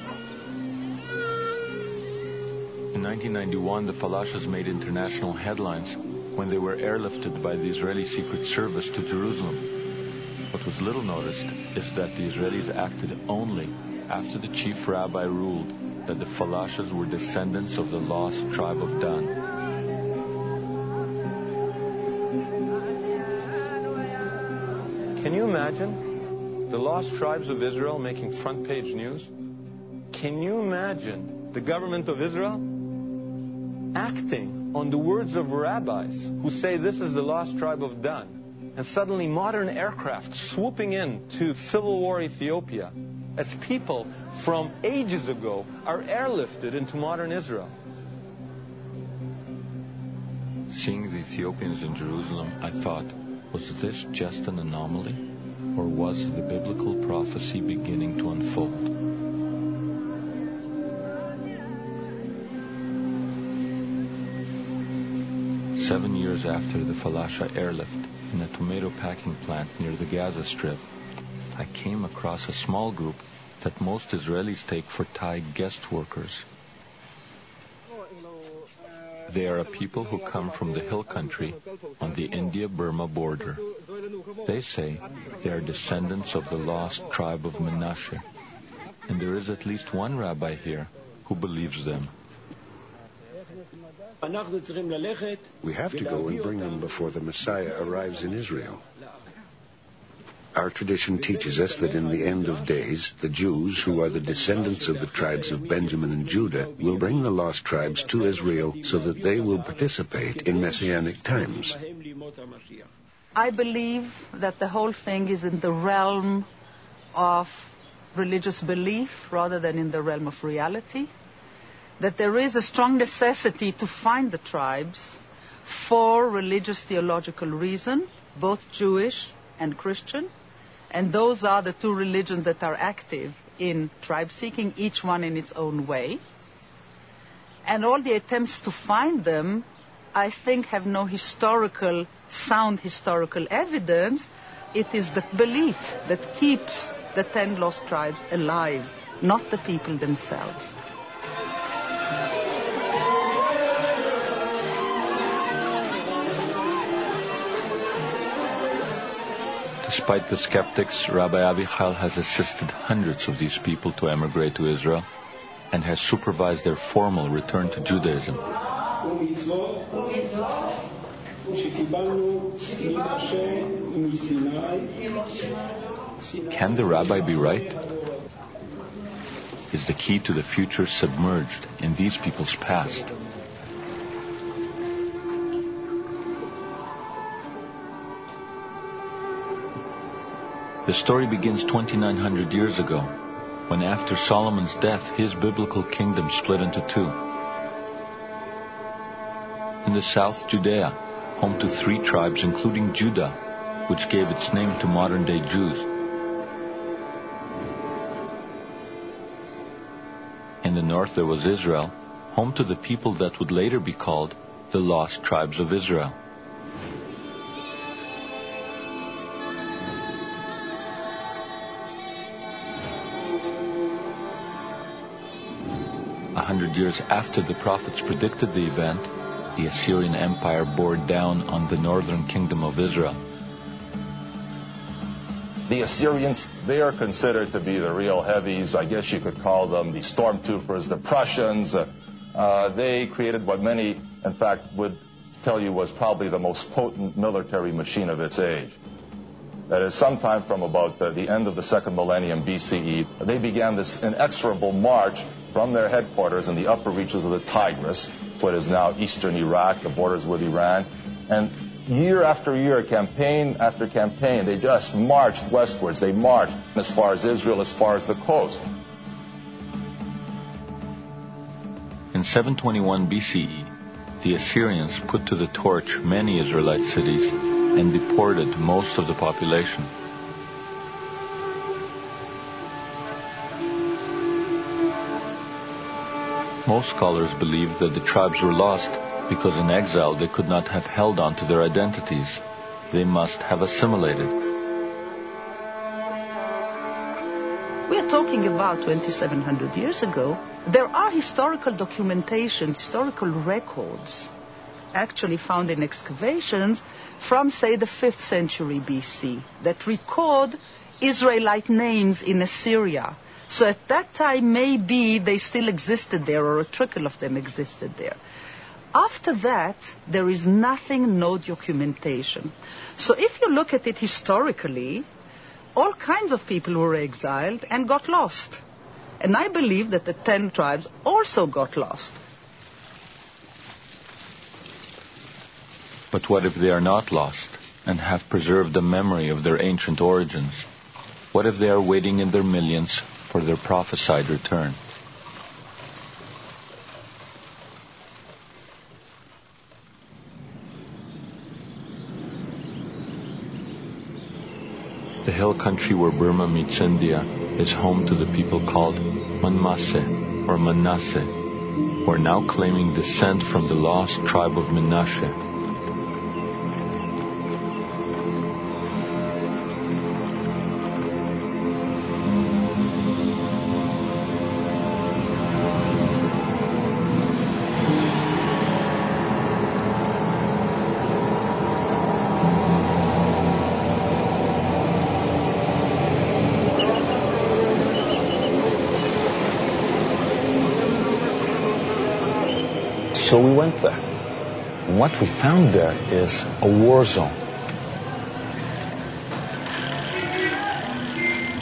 In 1991, the Falashas made international headlines when they were airlifted by the Israeli Secret Service to Jerusalem. What was little noticed is that the Israelis acted only after the chief rabbi ruled that the Falashas were descendants of the lost tribe of Dan. Can you imagine the lost tribes of Israel making front page news? Can you imagine the government of Israel acting on the words of rabbis who say this is the lost tribe of Dan, and suddenly modern aircraft swooping in to civil war Ethiopia as people from ages ago are airlifted into modern Israel? Seeing the Ethiopians in Jerusalem, I thought, was this just an anomaly? Or was the biblical prophecy beginning to unfold? Seven years after the Falasha airlift, in a tomato packing plant near the Gaza Strip, I came across a small group that most Israelis take for Thai guest workers. They are a people who come from the hill country on the India-Burma border. They say they are descendants of the lost tribe of Menashe, and there is at least one rabbi here who believes them. We have to go and bring them before the Messiah arrives in Israel. Our tradition teaches us that in the end of days, the Jews, who are the descendants of the tribes of Benjamin and Judah, will bring the lost tribes to Israel so that they will participate in Messianic times. I believe that the whole thing is in the realm of religious belief rather than in the realm of reality. That there is a strong necessity to find the tribes for religious theological reason, both Jewish and Christian. And those are the two religions that are active in tribe seeking, each one in its own way. And all the attempts to find them, I think, have no sound historical evidence. It is the belief that keeps the 10 lost tribes alive, not the people themselves. Despite the skeptics, Rabbi Avichal has assisted hundreds of these people to emigrate to Israel and has supervised their formal return to Judaism. Can the rabbi be right? Is the key to the future submerged in these people's past? The story begins 2,900 years ago, when after Solomon's death, his biblical kingdom split into two. In the south, Judea, home to 3 tribes, including Judah, which gave its name to modern-day Jews. In the north, there was Israel, home to the people that would later be called the Lost Tribes of Israel. A 100 years after the prophets predicted the event, the Assyrian Empire bore down on the northern kingdom of Israel. The Assyrians, they are considered to be the real heavies. I guess you could call them the stormtroopers, the Prussians. They created what many, in fact, would tell you was probably the most potent military machine of its age. That is, sometime from about the end of the second millennium BCE, they began this inexorable march from their headquarters in the upper reaches of the Tigris, what is now eastern Iraq, the borders with Iran. And year after year, campaign after campaign, they just marched westwards. They marched as far as Israel, as far as the coast. In 721 BCE, the Assyrians put to the torch many Israelite cities and deported most of the population. Most scholars believe that the tribes were lost because in exile they could not have held on to their identities. They must have assimilated. We are talking about 2,700 years ago. There are historical documentations, historical records, actually found in excavations from, say, the 5th century BC that record Israelite names in Assyria. So at that time, maybe they still existed there, or a trickle of them existed there. After that, there is nothing, no documentation. So if you look at it historically, all kinds of people were exiled and got lost. And I believe that the 10 tribes also got lost. But what if they are not lost and have preserved the memory of their ancient origins? What if they are waiting in their millions for their prophesied return? The hill country where Burma meets India is home to the people called Manmase or Manasseh, who are now claiming descent from the lost tribe of Menashe. So we went there. And what we found there is a war zone.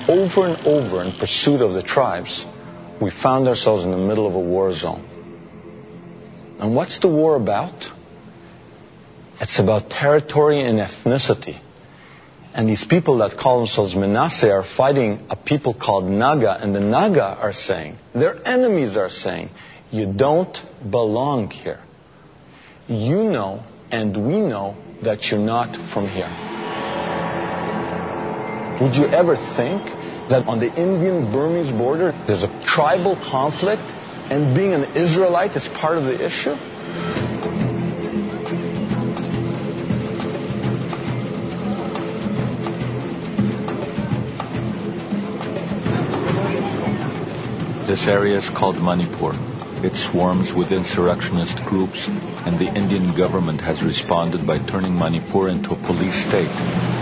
over and over in pursuit of the tribes, we found ourselves in the middle of a war zone. And what's the war about? It's about territory and ethnicity. And these people that call themselves Manasseh are fighting a people called Naga. And the Naga are saying, their enemies are saying, you don't belong here. You know and we know that you're not from here. Would you ever think that on the Indian-Burmese border there's a tribal conflict and being an Israelite is part of the issue? This area is called Manipur. It swarms with insurrectionist groups, and the Indian government has responded by turning Manipur into a police state.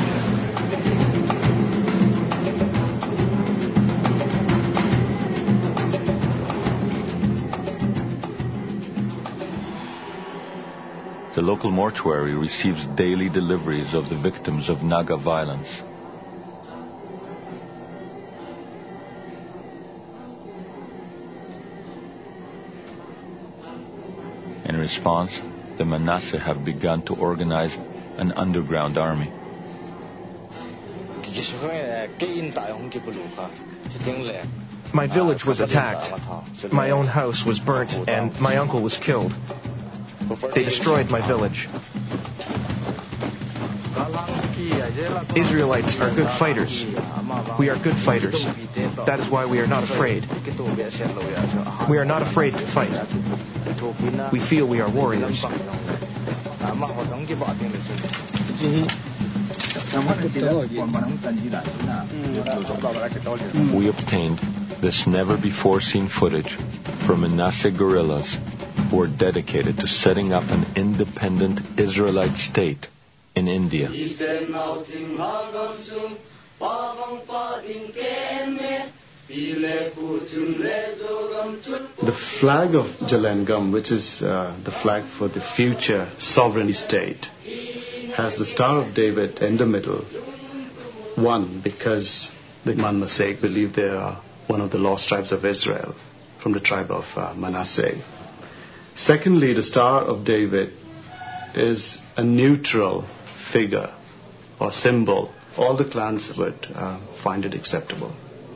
The local mortuary receives daily deliveries of the victims of Naga violence. In response, the Manasseh have begun to organize an underground army. My village was attacked. My own house was burnt and my uncle was killed. They destroyed my village. Israelites are good fighters. We are good fighters. That is why we are not afraid. We are not afraid to fight. We feel we are warriors. We obtained this never-before-seen footage from Manasseh guerrillas who are dedicated to setting up an independent Israelite state in India. The flag of Jalangam, which is the flag for the future sovereign state, has the Star of David in the middle. One, because the Manasseh believe they are one of the lost tribes of Israel from the tribe of Manasseh. Secondly, the Star of David is a neutral figure or symbol. All the clans would find it acceptable.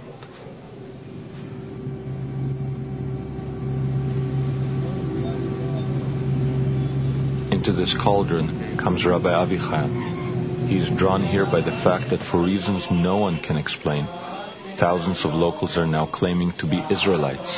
Into this cauldron comes Rabbi Avichai. He is drawn here by the fact that for reasons no one can explain, thousands of locals are now claiming to be Israelites.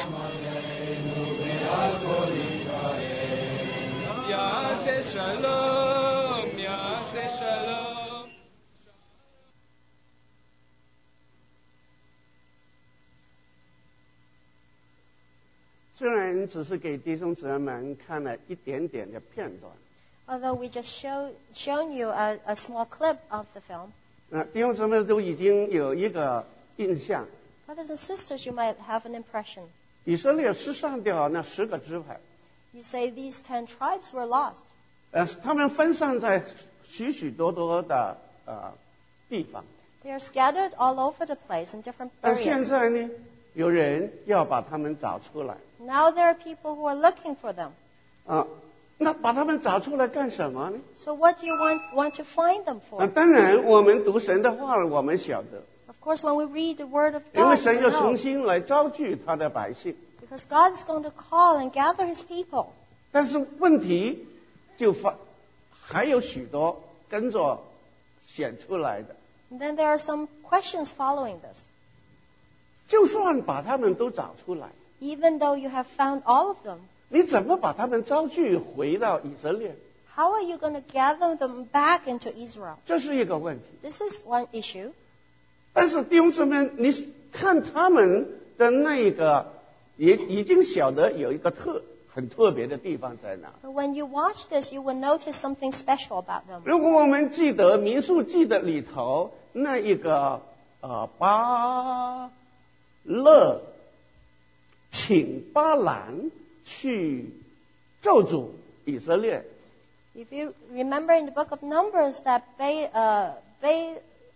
Although we just shown you a small clip of the film, 弟兄姊妹都已经有一个印象。 brothers and sisters, you might have an impression. 以色列失散掉那10个支派， You say these 10 tribes were lost. 他们分散在许许多多的地方。 They are scattered all over the place in different 但现 areas. 在呢，有人要把他们找出来。 Now there are people who are looking for them. 那把他们找出来干什么呢？ So what do you want to find them for? 当然，我们读神的话，我们晓得， Of course, when we read the Word of 因为 God, 神 we 要重 know. 新来招聚他的百姓。 Because God is going to call and gather His people. 但是问题还有许多跟着显出来的。 And then there are some questions following this. 就算把他们都找出来， Even though you have found all of them, 你怎么把他们招聚回到以色列？ how are you going to gather them back into Israel? 这是一个问题。 This is one issue. 但是弟兄姊妹，你看他们的那个，也已经晓得有一个很特别的地方在哪。 But when you watch this, you will notice something special about them. 如果我们记得民数记的里头那一个巴勒请巴兰去咒诅以色列。 If you remember in the book of Numbers that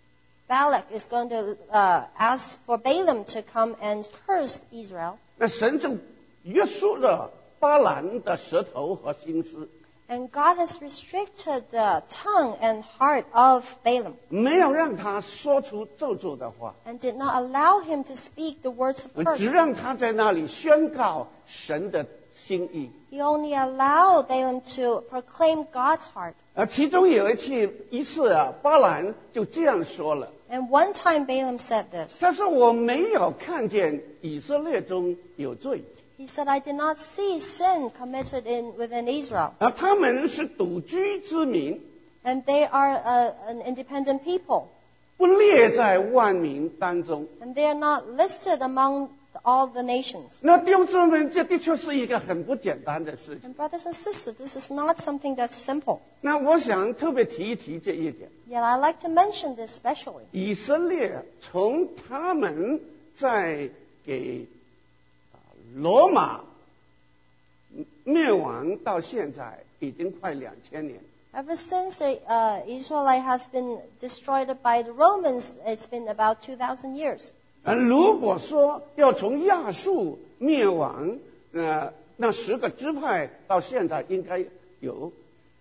Balak is going to ask for Balaam to come and curse Israel. 那神就约束了巴兰的舌头和心思， And God has restricted the tongue and heart of Balaam 没有让他说出咒诅的话， and did not allow him to speak the words of 只 curse. 让他在那里宣告神的心意。 He only allowed Balaam to proclaim God's heart. 其中有一次啊，巴兰就这样说了， And one time Balaam said this. 他说我没有看见以色列中有罪， He said, I did not see sin committed within Israel. 他们是独居之民， And they are an independent people. 不列在万民当中。 And they are not listed among all the nations. 那弟兄姊妹，这的确是一个很不简单的事情。 And brothers and sisters, this is not something that's simple. 那我想特别提一提这一点。 Yet I like to mention this especially. 以色列从他们在给罗马灭亡到现在，已经快2000年。 Ever since Israel has been destroyed by the Romans, it's been about 2,000 years. 如果说要从亚述灭亡，那10个支派到现在应该有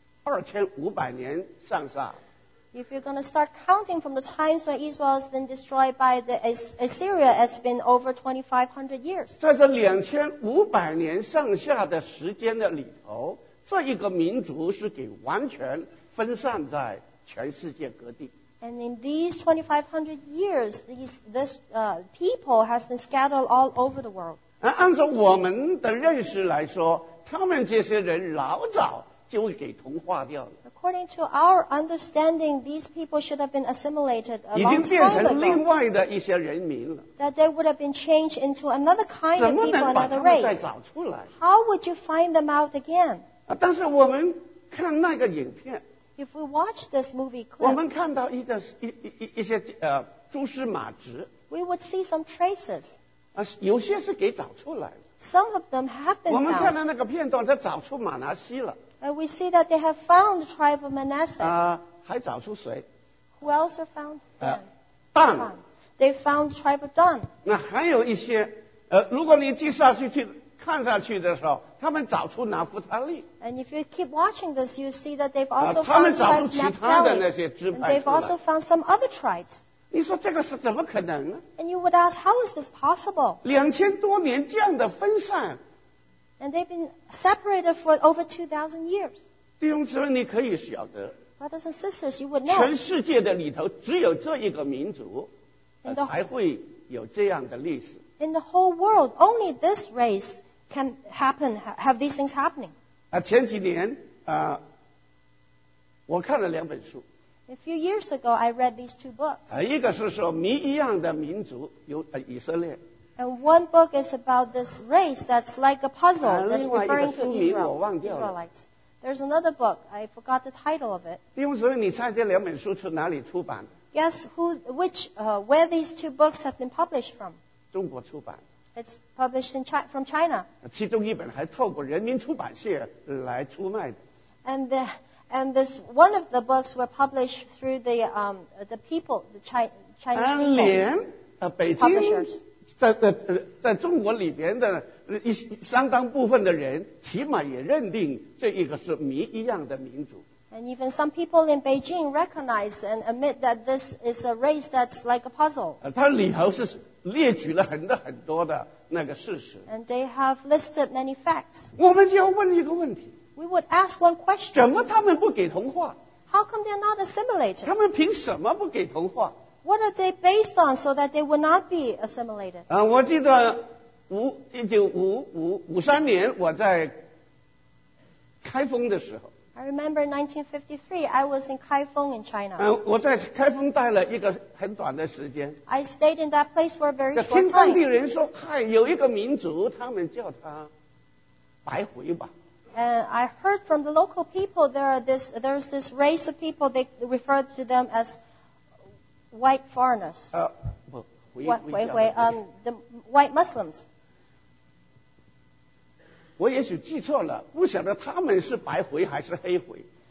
2500年上下。 If you're going to start counting from the times when Israel has been destroyed by the Assyria, it's been over 2,500 years. 在这2500年上下的时间的里头，这一个民族是给完全分散在全世界各地。 And in these 2,500 years, this people has been scattered all over the world. 按照我们的认识来说，他们这些人老早就会给同化掉了， According to our understanding, these people should have been assimilated a 已 long 经变 time 成另 ago. 外的一些人民了。 That they would have been changed into another kind 怎 of 么 people, 能把 another 他们再 race. 找出来？ How would you find them out again? 但是我们看那个影片， If we watch this movie 我 clip, 们看到一些蛛丝马迹， we would see some traces. 有些是给找出来了。 Some of them have 我 been 们看 found. 到那个片段，他找出马拿西了， And we see that they have found the tribe of Manasseh. 还找出谁？ Who else are found? Dan. 但 They found the tribe of Dan. 那还有一些，如果你继续看下去的时候，他们找出拿弗他利， And if you keep watching this, you see that they've also 他们 found the 找 tribe 出 of 其他的 Naphtali. 那些支 And 派 they've 出来 also。found some other tribes. 你说这个是怎么可能呢？ And you would ask, how is this possible? 2000多年这样的分散， And they've been separated for over 2,000 years. 弟兄姊妹，你可以晓得， Brothers and sisters, you would know. 全世界的里头只有这一个民族， In the- 才会有这样的历史。 In the whole world, only this race can have these things happening. 前几年我看了2本书， A few years ago, I read these two books. 一个是说谜一样的民族有以色列， And one book is about this race that's like a puzzle that's 另外一个 referring 书 to 名我 Israel, 忘掉了。 Israelites. There's another book. I forgot the title of it. 弟兄姊妹，你猜这2本书是哪里出版的？ Guess where these two books have been published from? 中国出版， It's published from China. 其中一本还透过人民出版社来出卖的。 And this one of the books were published through the people, the Chinese people. 连北京 Publishers. 在中国里边的相当部分的人，起码也认定这一个是谜一样的民族。 And even some people in Beijing recognize and admit that this is a race that's like a puzzle. 它里头是列举了很多的那个事实。 And they have listed many facts. 我们就要问一个问题： We would ask one question. 怎么他们不给同化？ How come they're not assimilated? 他们凭什么不给同化？ What are they based on so that they would not be assimilated? 我记得1953年我在开封的时候， I remember in 1953, I was in Kaifeng in China. 我在开封待了一个很短的时间。 I stayed in that place for a very 听 short 当地 time. 人说，嗨，有一个民族，他们叫他白回吧。 And I heard from the local people there's this race of people, they refer to them as white foreigners. 不， the white Muslims. 我也许记错了，不晓得他们是白回还是黑回。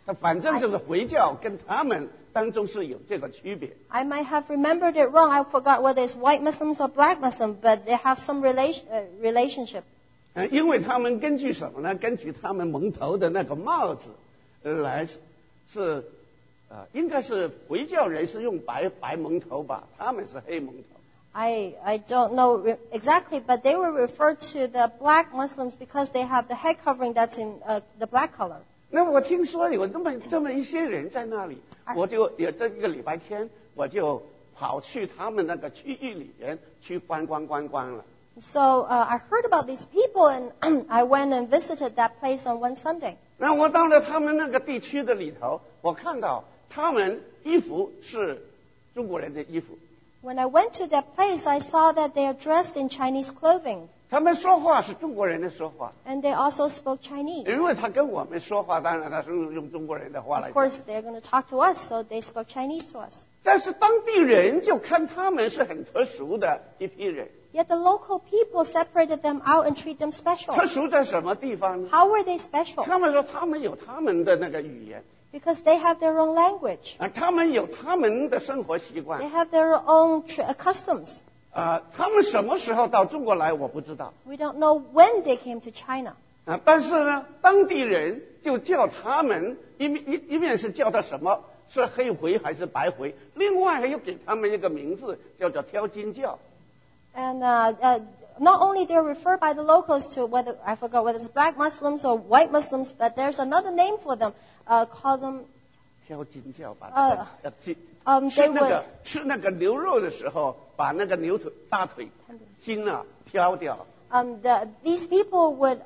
反正就是回教跟他们当中是有这个区别。 I might have remembered it wrong. I forgot whether it's white Muslims or black Muslims, but they have some relationship. 因为他们根据什么呢？根据他们蒙头的那个帽子来是应该是回教人是用白蒙头吧，他们是黑蒙头。 I don't know exactly, but they were referred to the black Muslims because they have the head covering that's in the black color. 那我听说有这么一些人在那里，我就有这一个礼拜天，我就跑去他们那个区域里边去观了。 So I heard about these people, and I went and visited that place on one Sunday. 那我到了他们那个地区的里头，我看到他们衣服是中国人的衣服。 When I went to that place, I saw that they are dressed in Chinese clothing. 他们说话是中国人的说话。 And they also spoke Chinese. 因为他跟我们说话，当然他是用中国人的话来 Of course, they're going to talk to us, so they spoke Chinese to us. 但是当地人就看他们是很特殊的一批人。 Yet the local people separated them out and treat them special. 特殊在什么地方呢？ How were they special? 他们说他们有他们的那个语言。 Because they have their own language. 他们有他们的生活习惯。 They have their own customs. 他们什么时候到中国来我不知道。 We don't know when they came to China. 但是呢，当地人就叫他们一面是叫他什么，是黑回还是白回，另外还又给他们一个名字叫做挑金教。 And not only they're referred by the locals to whether I forgot whether it's black Muslims or white Muslims, but there's another name for them. Call them. 挑金教吧。吃那个牛肉的时候，把那个牛腿大腿筋挑掉。 These people would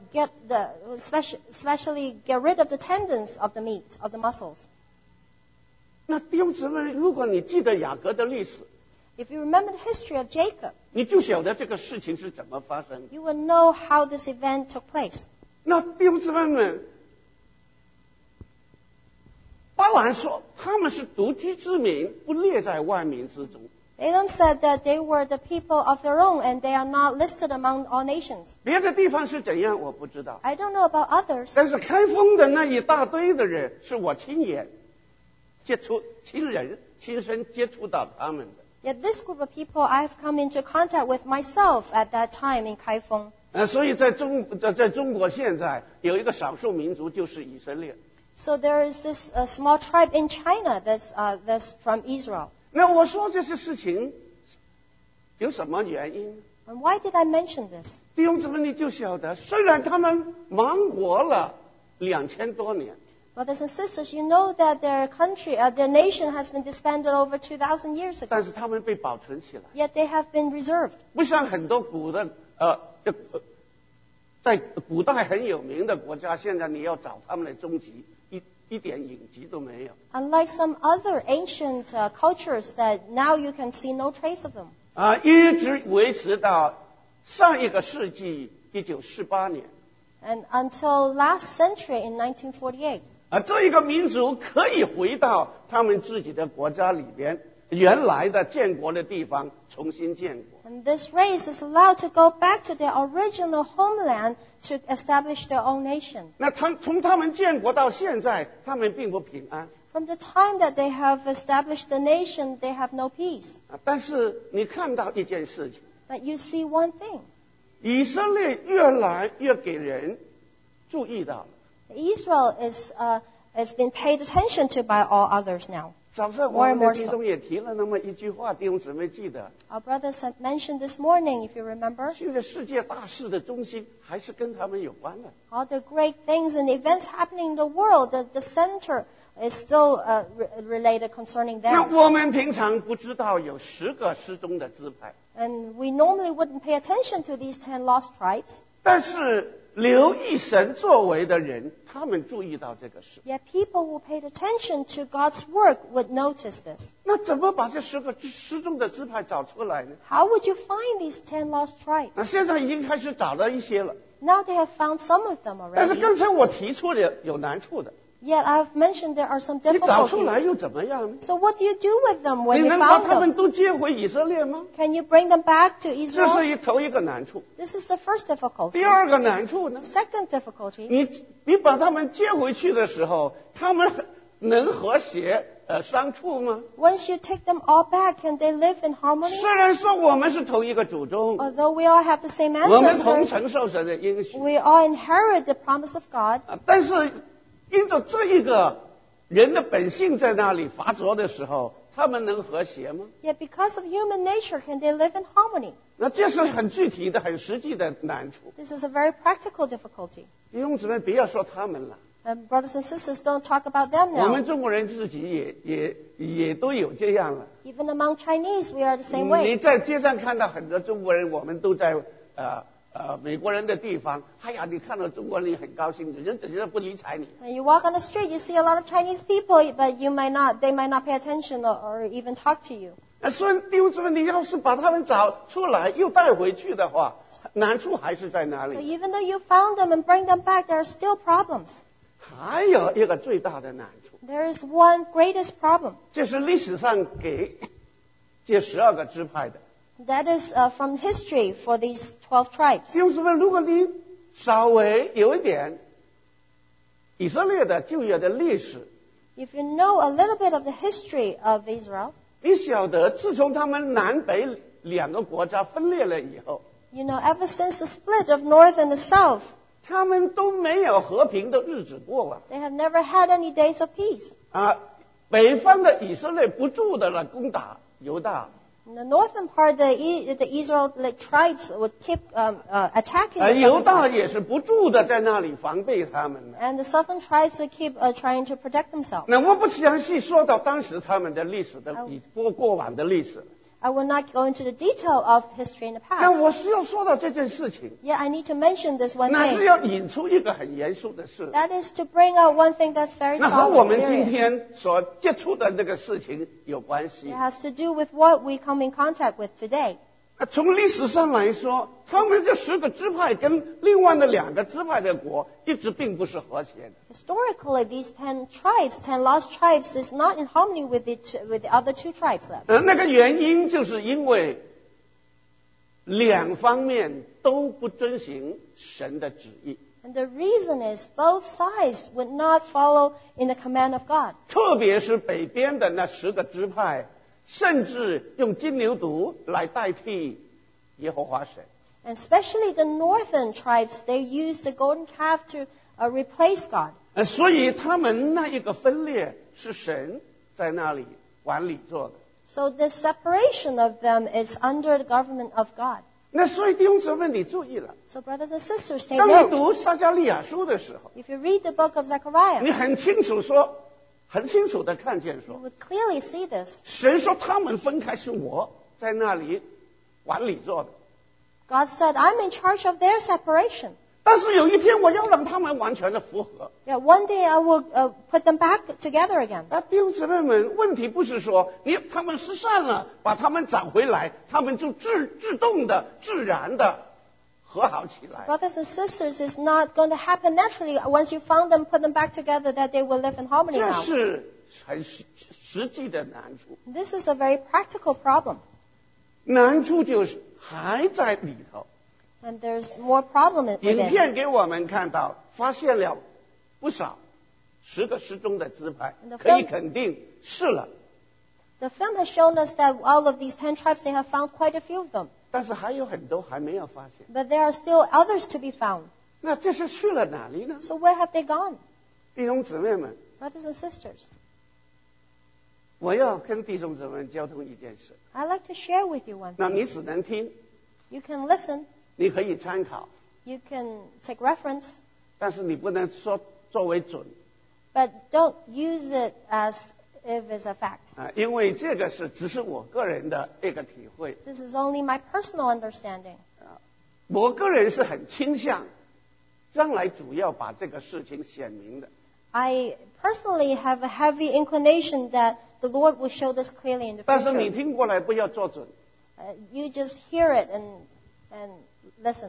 especially get rid of the tendons of the meat, of the muscles. 那弟兄姊妹，如果你记得雅各的历史， If you remember the history of Jacob, 你就晓得这个事情是怎么发生。 you will know how this event took place. 那弟兄姊妹们，巴兰说他们是独居之民，不列在万民之中。 Balaam said that they were the people of their own and they are not listed among all nations. 别的地方是怎样我不知道， I don't know about others, 但是开封的那一大堆的人是我亲身接触到他们的。 yet this group of people I have come into contact with myself at that time in Kaifeng. 所以在中国现在有一个少数民族就是以色列。 So there is this small tribe in China that's from Israel. 那我说这些事情有什么原因？ And why did I mention this? 弟兄姊妹，你就晓得，虽然他们亡国了2000多年， Brothers and sisters, you know that their country, their nation has been disbanded over 2,000 years ago. 但是他们被保存起来。 Yet they have been reserved. 不像很多在古代很有名的国家，现在你要找他们的踪迹，一点影迹都没有。 Unlike some other ancient cultures that now you can see no trace of them. 一直维持到上一个世纪1948年。 And until last century in 1948. 这一个民族可以回到他们自己的国家里边，原来的建国的地方重新建国。 And this race is allowed to go back to their original homeland to establish their own nation. 那从他们建国到现在，他们并不平安。 From the time that they have established the nation, they have no peace. 但是你看到一件事情， But you see one thing. 以色列越来越给人注意到了。 Israel is being paid attention to by all others now. 早上我们的弟兄也提了那么一句话，弟兄姊妹记得。 Our brothers have mentioned this morning, if you remember. 现在世界大事的中心还是跟他们有关的。 All the great things and events happening in the world, the center is still related concerning 那 them. 我们平常不知道有10个失踪的支派， And we normally wouldn't pay attention to these 10 lost tribes. 但是留意神作为的人，他们注意到这个事。 Yet people who paid attention to God's work would notice this. 那怎么把这10个失踪的支派找出来呢？ How would you find these 10 lost tribes? 那现在已经开始找到一些了， Now they have found some of them 但是 already. 刚才我提出的有难处的。 Yet I've mentioned there are some 你找出来 difficulties. 又怎么样呢？ So what do you do with them when 你 you 能把 found 他们 them? 都接回以色列吗？ Can you bring them back to 这 Israel? 是头一个难处。 This is the first difficulty. 第二个难处呢？ Second difficulty, 你把他们接回去的时候，他们能和谐相处吗？ once you take them all back, can they live in harmony? 虽然说我们是同一个祖宗， Although we all have the same 我们同 ancestors, 承受神的应许， we all inherit the promise of God. 但是因着这一个人的本性在那里发作的时候，他们能和谐吗？ Yet because of human nature, can they live in harmony? 那这是很具体的、很实际的难处。 This is a very practical difficulty. 弟兄姊妹，不要说他们了， Brothers and sisters, don't talk about them 我们 now. 中国人自己也都有这样了。 Even among Chinese, we are the same 你 way. 在街上看到很多中国人，我们都在美国人的地方，哎呀，你看到中国人很高兴，人家不理睬你。 When you walk on the street, you see a lot of Chinese people, but they might not pay attention or even talk to you. 所以弟兄姊妹，你要是把他们找出来又带回去的话，难处还是在哪 So 里？ even though you found them and bring them back, there are still problems. 还有一个最大的难处， There is one greatest problem. 这是历史上给这12个支派的。 That is from history for these 12 tribes. 弟兄姊妹，如果你稍微有一点以色列的旧约的历史， If you know a little bit of the history of Israel, 你晓得自从他们南北两个国家分裂了以后， you know ever since the split of North and the South, 他们都没有和平的日子过啊！ they have never had any days of peace. 北方的以色列不住的来攻打犹大， In the northern part, the Israelite tribes would keep attacking the 犹 southern 大 tribes. 也是不住的在那里防备他们的。 And the southern tribes would keep trying to protect themselves. 那我不详细说到当时他们的历史的过往的历史， I will not go into the detail of history in the 但 past. 我是要说到这件事情， Yet I need to mention this one 那是 thing. 要引出一个很严肃的事， That is to bring out one thing that's very 那和我 solemn, 们今 serious. 天所接触的那个事情有关系 It。has to do with what we come in contact with today. 从历史上来说，他们这10个支派跟另外的2个支派的国一直并不是和谐的。 Historically, these 10 tribes, 10 lost tribes, is not in harmony with the other 2 tribes left. 那个原因就是因为2方面都不遵行神的旨意， And the reason is both sides would not follow in the command of God. 特别是北边的那10个支派，甚至用金牛犊来代替耶和华神。 And especially the northern tribes, they use the golden calf to replace God. 所以他们那一个分裂是神在那里管理做的。 So the separation of them is under the government of God. 那所以弟兄姊妹，你注意了， So brothers and sisters, take 当你 note. 读撒迦利亚书的时候， If you read the book of 你 Zechariah, 很清楚说，很清楚的看见 you 说， would clearly see this. 神说他们分开是我在那里管理做的。 God said, I'm in charge of their separation. 但是有一天我要让他们完全的复合。 Yeah, one day I will put them back together again. 那弟兄姊妹们，问题不是说他们失散了，把他们找回来，他们就自动的、自然的和好起来。 Brothers and sisters, it's not going to happen naturally. Once you found them, put them back together, that they will live in harmony 这 now. 是很实际的难处。 This is a very practical problem. 难处就是还在里头。 And there's more problem with 影 it. 片给我们看到，发现了不少10个失踪的支派，可以肯定是了。 The film has shown us that out of these 10 tribes, they have found quite a few of them. 但是还有很多还没有发现。 But there are still others to be found. 那这是去了哪里呢？ So where have they gone? 弟兄姊妹们， Brothers and sisters, 我要跟弟兄姊妹们交通一件事。 I'd like to share with you one 那 thing. 你只能听， You can listen, 你可以参考， you can take reference, 但是你不能说作为准 but don't use it as if it's a fact. 因为这个只是我个人的一个体会。 This is only my personal understanding. 我个人是很倾向，将来主要把这个事情显明的。 I personally have a heavy inclination that the Lord will show this clearly in the 但是你 future. 听过来不要做准， You just hear it and listen.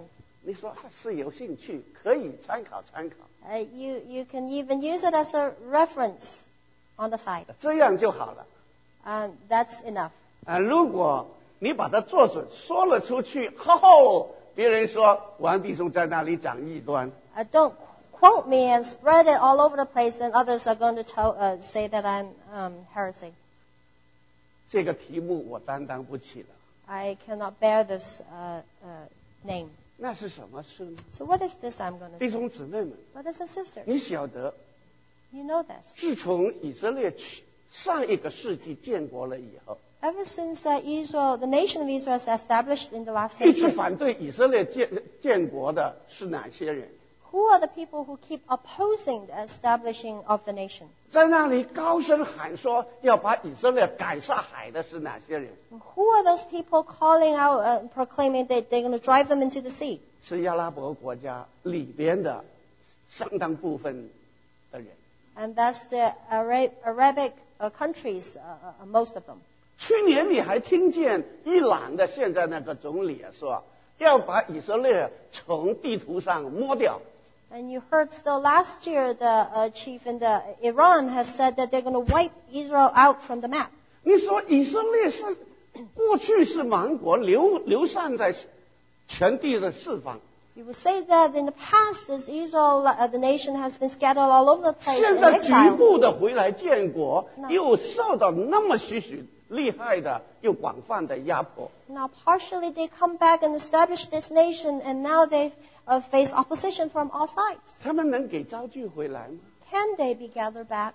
你说是有兴趣，可以参考参考。 You can even use it as a reference on the side. 这样就好了。 That's enough. 如果你把它做准，说了出去，别人说王弟兄在那里讲异端。 Don't quote me and spread it all over the place, and others are going to say that I'm heresy. 这个题目我担当不起了。 I cannot bear this name. 那是什么事呢？ So what is this I'm going to 弟 say? 兄姊妹们， Brothers and sisters, 你晓得， you know this. 自从以色列上一个世纪建国了以后， Ever since Israel, the nation of Israel was established in the last 一直 century, 反对以色列建国的是哪些人？ who are the people who keep opposing the establishing of the nation? 在那里高声喊说要把以色列赶下海的是哪些人？ Who are those people calling out, proclaiming that they're going to drive them into the sea? 是阿拉伯国家里边的相当部分的人。 And that's the Arabic countries, most of them. 去年你还听见伊朗的现在那个总理说要把以色列从地图上抹掉。 And you heard still last year the chief in Iran has said that they're going to wipe Israel out from the map. 你说以色列是过去是亡国，流散在全地的四方。 You would say that in the past, as Israel, the nation has been scattered all over the place 现 in 在局 exile. 部的回来建国，又受到那么许厉害的又广泛的压迫。 Now, partially they come back and establish this nation, and now they face opposition from all sides. 他们能给招聚回来吗？ Can they be gathered back?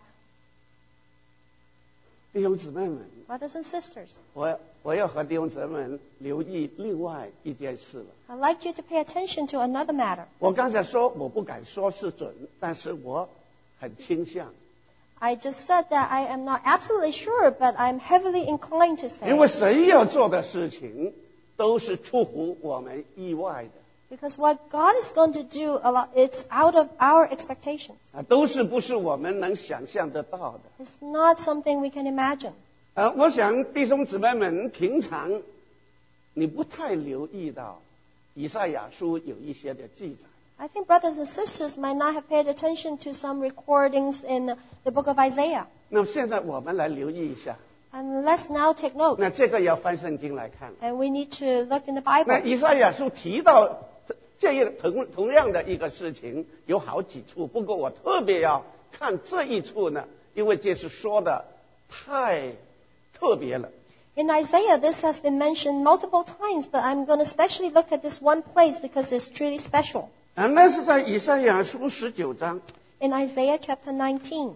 弟兄姊妹们， Brothers and sisters, 我要和弟兄姊妹们留意另外一件事了。 I'd like you to pay attention to another matter. 我刚才说我不敢说是准，但是我很倾向， I just said that I am not absolutely sure, but I'm heavily inclined to say 因为 it. 神要做的事情都是出乎我们意外的， Because what God is going to do, it's out of our expectations. 都是不是我们能想象得到的。 It's not something we can imagine. 我想弟兄姊妹们平常你不太留意到以赛亚书有一些的记载。 I think brothers and sisters might not have paid attention to some recordings in the book of Isaiah. 那么现在我们来留意一下， And let's now take note. 那这个要翻圣经来看。 And we need to look in the 那 Bible. 以赛亚书提到同样的一个事情有好几处，不过我特别要看这一处呢，因为这是说的太特别了。 In Isaiah, this has been mentioned multiple times, but I'm going to especially look at this one place because it's truly special. 那是在以赛亚书19章。 In Isaiah chapter 19.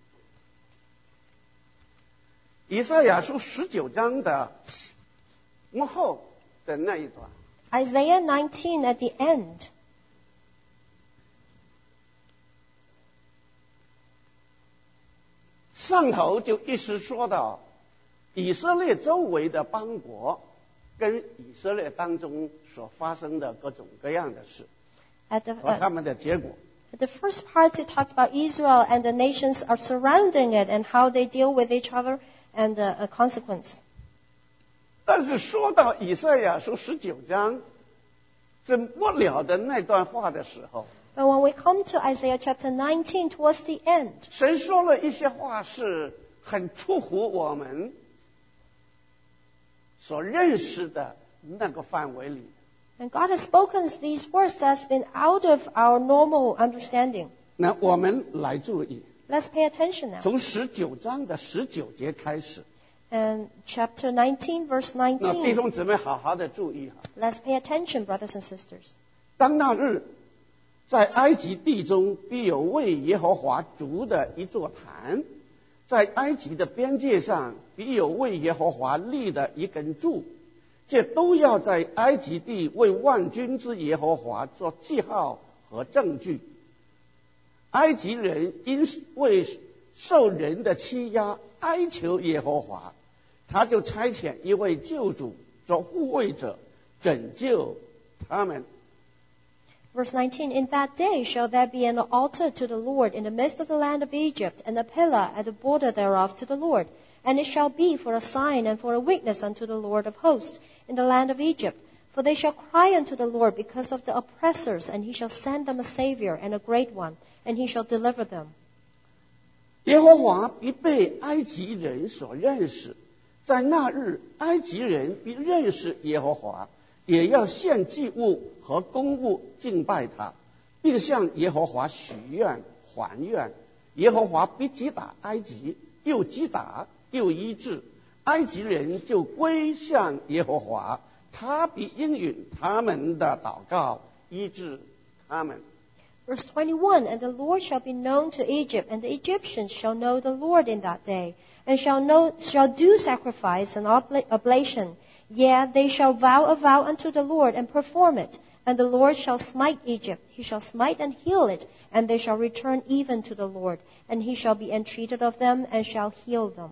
以赛亚书19章的幕后的那一段。 Isaiah 19 at the end. 上头就一直说到以色列周围的邦国跟以色列当中所发生的各种各样的事 At 和他们的结果。 the first parts, it talked about Israel and the nations are surrounding it and how they deal with each other and the consequence. 但是说到以赛亚书19章这末了的那段话的时候， But when we come to Isaiah chapter 19, towards the end, 神说了一些话是很出乎我们所认识的那个范围里。 and God has spoken these words that's been out of our normal understanding. 那我们来注意， Let's pay attention now. 从19章的19节开始。 And chapter 19, verse 那弟 19. 兄姊妹好好的注意哈。 Let's pay attention, brothers and sisters. 当那日，在埃及地中必有为耶和华筑的一座坛，在埃及的边界上必有为耶和华立的一根柱，这都要在埃及地为万军之耶和华做记号和证据。埃及人因为受人的欺压哀求耶和华，他就差遣一位救主做护卫者，拯救他们。 Verse 19, In that day shall there be an altar to the Lord in the midst of the land of Egypt, and a pillar at the border thereof to the Lord. And it shall be for a sign and for a witness unto the Lord of hosts in the land of Egypt. For they shall cry unto the Lord because of the oppressors, and he shall send them a Savior and a great one, and he shall deliver them. 耶和华必被埃及人所认识，在那日，埃及人必认识耶和华，也要献祭物和公物敬拜他，并向耶和华许愿还愿。耶和华必击打埃及，又击打又医治，埃及人就归向耶和华，他必应允他们的祷告，医治他们。 Verse 21, And the Lord shall be known to Egypt, and the Egyptians shall know the Lord in that day, and shall do sacrifice and oblation. Yea, they shall vow a vow unto the Lord, and perform it. And the Lord shall smite Egypt, he shall smite and heal it, and they shall return even to the Lord, and he shall be entreated of them, and shall heal them.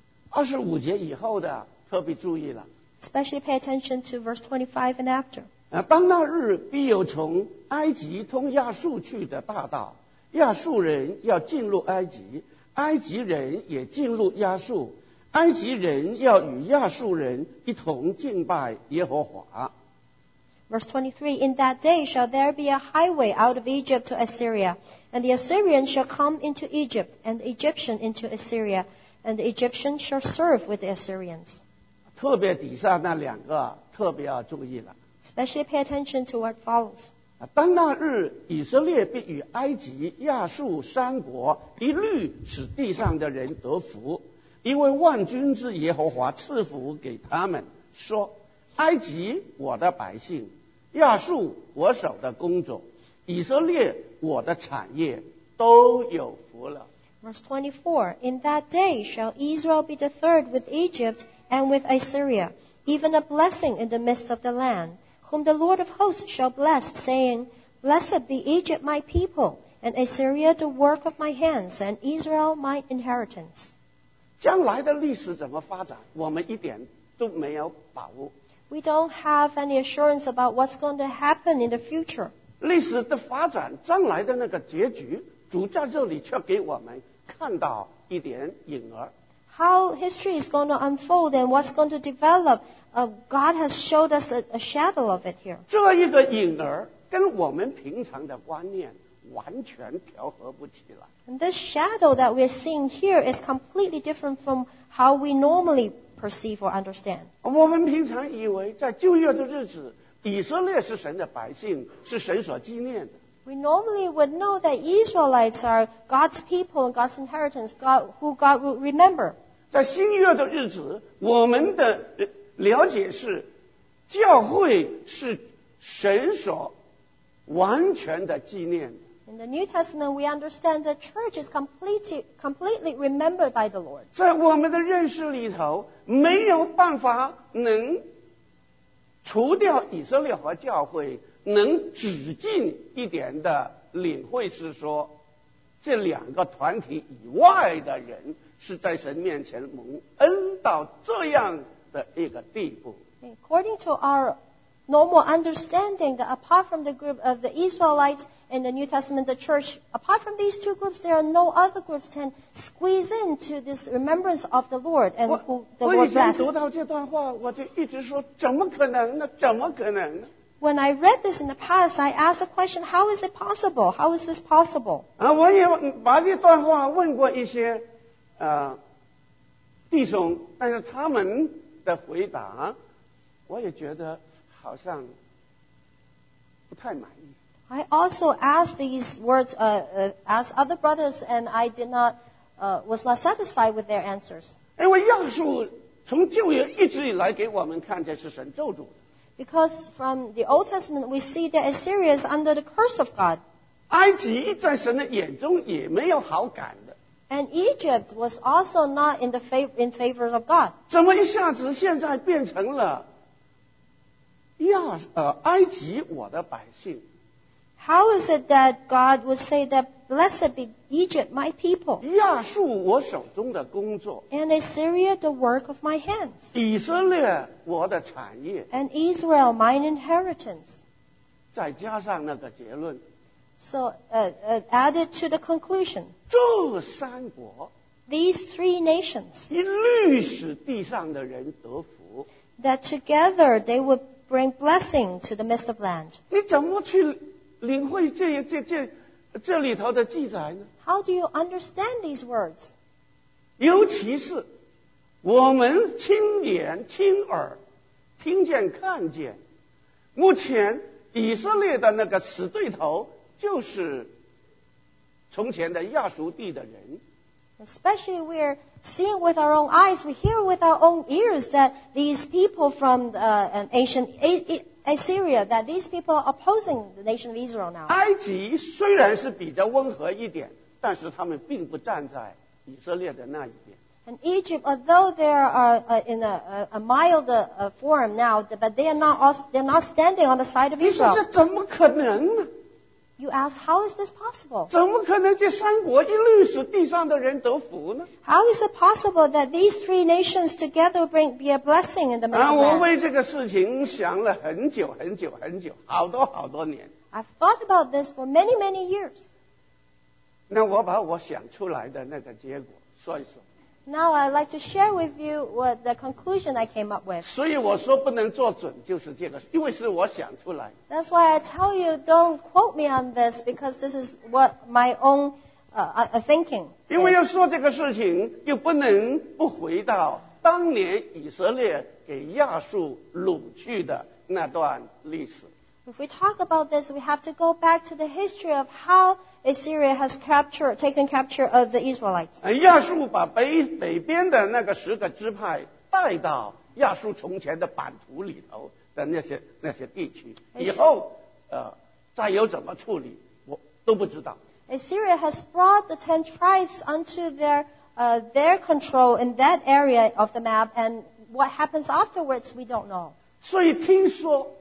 25节以后的特别注意了。 Especially pay attention to verse 25 and after. 当那日必有从埃及通亚述去的大道，亚述人要进入埃及，埃及人也进入亚述，埃及人要与亚述人一同敬拜耶和华。 Verse 23, In that day shall there be a highway out of Egypt to Assyria, and the Assyrian shall come into Egypt, and the Egyptian into Assyria, and the Egyptian shall serve with the Assyrians. 特别底下那两个特别要注意了。 Especially pay attention to what follows. 当那日，以色列必与埃及、亚述三国一律使地上的人得福，因为万军之耶和华赐福给他们，说：埃及我的百姓，亚述我手的工作，以色列我的产业，都有福了。 Verse 24, In that day shall Israel be the third with Egypt and with Assyria, even a blessing in the midst of the land, whom the Lord of hosts shall bless, saying, Blessed be Egypt my people, and Assyria the work of my hands, and Israel my inheritance. 将来的历史怎么发展，我们一点都没有把握。 We don't have any assurance about what's going to happen in the future. 历史的发展，将来的那个结局，主在这里却给我们看到一点影儿。 How history is going to unfold and what's going to develop, God has showed us a shadow of it here. 这一个影儿跟我们平常的观念完全调和不起来。 And this shadow that we're seeing here is completely different from how we normally perceive or understand. 我们平常以为在旧约的日子，以色列是神的百姓，是神所纪念的。 We normally would know that Israelites are God's people and God's inheritance, who God will remember. 在新约的日子，我们的了解是，教会是神所完全的纪念的。 In the New Testament, we understand that church is completely remembered by the Lord. 在我们的认识里头，没有办法能除掉以色列和教会，能只进一点的领会是说，这两个团体以外的人是在神面前蒙恩到这样的一个地步。 According to our normal understanding, that apart from the group of the Israelites in the New Testament, the church, apart from these two groups, there are no other groups can squeeze into this remembrance of the Lord and who the 我 Lord 以前 blessed. 读到这段话，我就一直说，怎么可能呢？怎么可能呢？ When I read this in the past, I asked the question, how is it possible? How is this possible? 我也把这段话问过一些弟兄，但是他们的回答，我也觉得好像不太满意。 I also asked these words, asked other brothers, and I was not satisfied with their answers. 因为亚述从旧约一直以来给我们看见是神咒诅的。 Because from the Old Testament, we see that Assyria is under the curse of God. 埃及在神的眼中也没有好感的。 And Egypt was also not in favor of God. 怎么一下子现在变成了埃及我的百姓？ How is it that God would say that blessed be Egypt, my people, 亚述我手中的工作， and Assyria the work of my hands, 以色列我的产业， and Israel mine inheritance? 再加上那个结论， So added to the conclusion, 这三国 these three nations, 一律使地上的人得福。 that together they would bring blessing to the midst of land. 你怎么去领会这里头的记载呢？ How do you understand these words? 尤其是我们亲眼亲耳听见看见，目前以色列的那个死对头就是从前的亚述地的人。 Especially we're seeing with our own eyes, we hear with our own ears that these people from ancient Assyria, that these people are opposing the nation of Israel now. 埃及虽然是比较温和一点，但是他们并不站在以色列的那一边。 And Egypt, although they are in a mild form now, but they're not standing on the side of 你说 Israel. 这怎么可能呢？ You ask, how is this possible? 怎么可能这三国一律使地上的人得福呢？ How is it possible that these three nations together be a blessing in the midst of 我 land? 为这个事情想了很久很久很久，好多年。 I've thought about this for many, many years. 那我把我想出来的那个结果说一说。 Now I'd like to share with you what the conclusion I came up with. 所以我说不能做准，就是这个，因为是我想出来。 That's why I tell you, don't quote me on this, because this is what my own thinking. 因为要说这个事情，又不能不回到当年以色列给亚述掳去的那段历史。 If we talk about this, we have to go back to the history of how Assyria has taken capture of the Israelites. 亚述把北边的那个10个支派带到亚述从前的版图里头的那些地区，以后再有怎么处理，我都不知道。 Assyria has brought the 10 tribes onto their control in that area of the map, and what happens afterwards, we don't know. 所以听说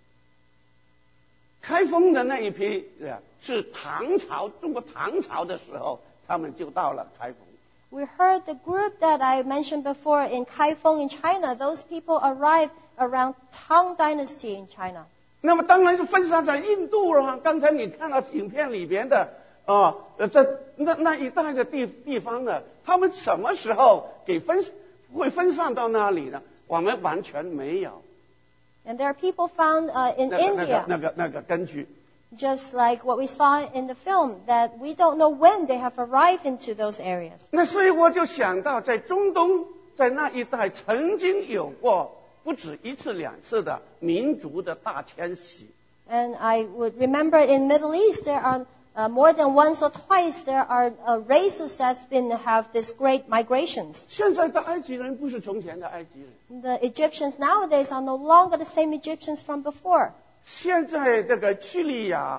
开封的那一批是中国唐朝的时候，他们就到了开封。 We heard the group that I mentioned before in Kaifeng in China, those people arrived around Tang Dynasty in China. 那么当然是分散在印度了。刚才你看到影片里边的在那一带的地方呢，他们什么时候会分散到那里呢？我们完全没有。 And there are people found in India, 那个根据。 just like what we saw in the film, that we don't know when they have arrived into those areas. 那所以我就想到，在中东，在那一带曾经有过不止一次两次的民族的大迁徙。 And I would remember in Middle East there are more than once or twice there are races that's have this great migrations. 现在的埃及人不是从前的埃及人。 The Egyptians nowadays are no longer the same Egyptians from before. 现在这个叙利亚、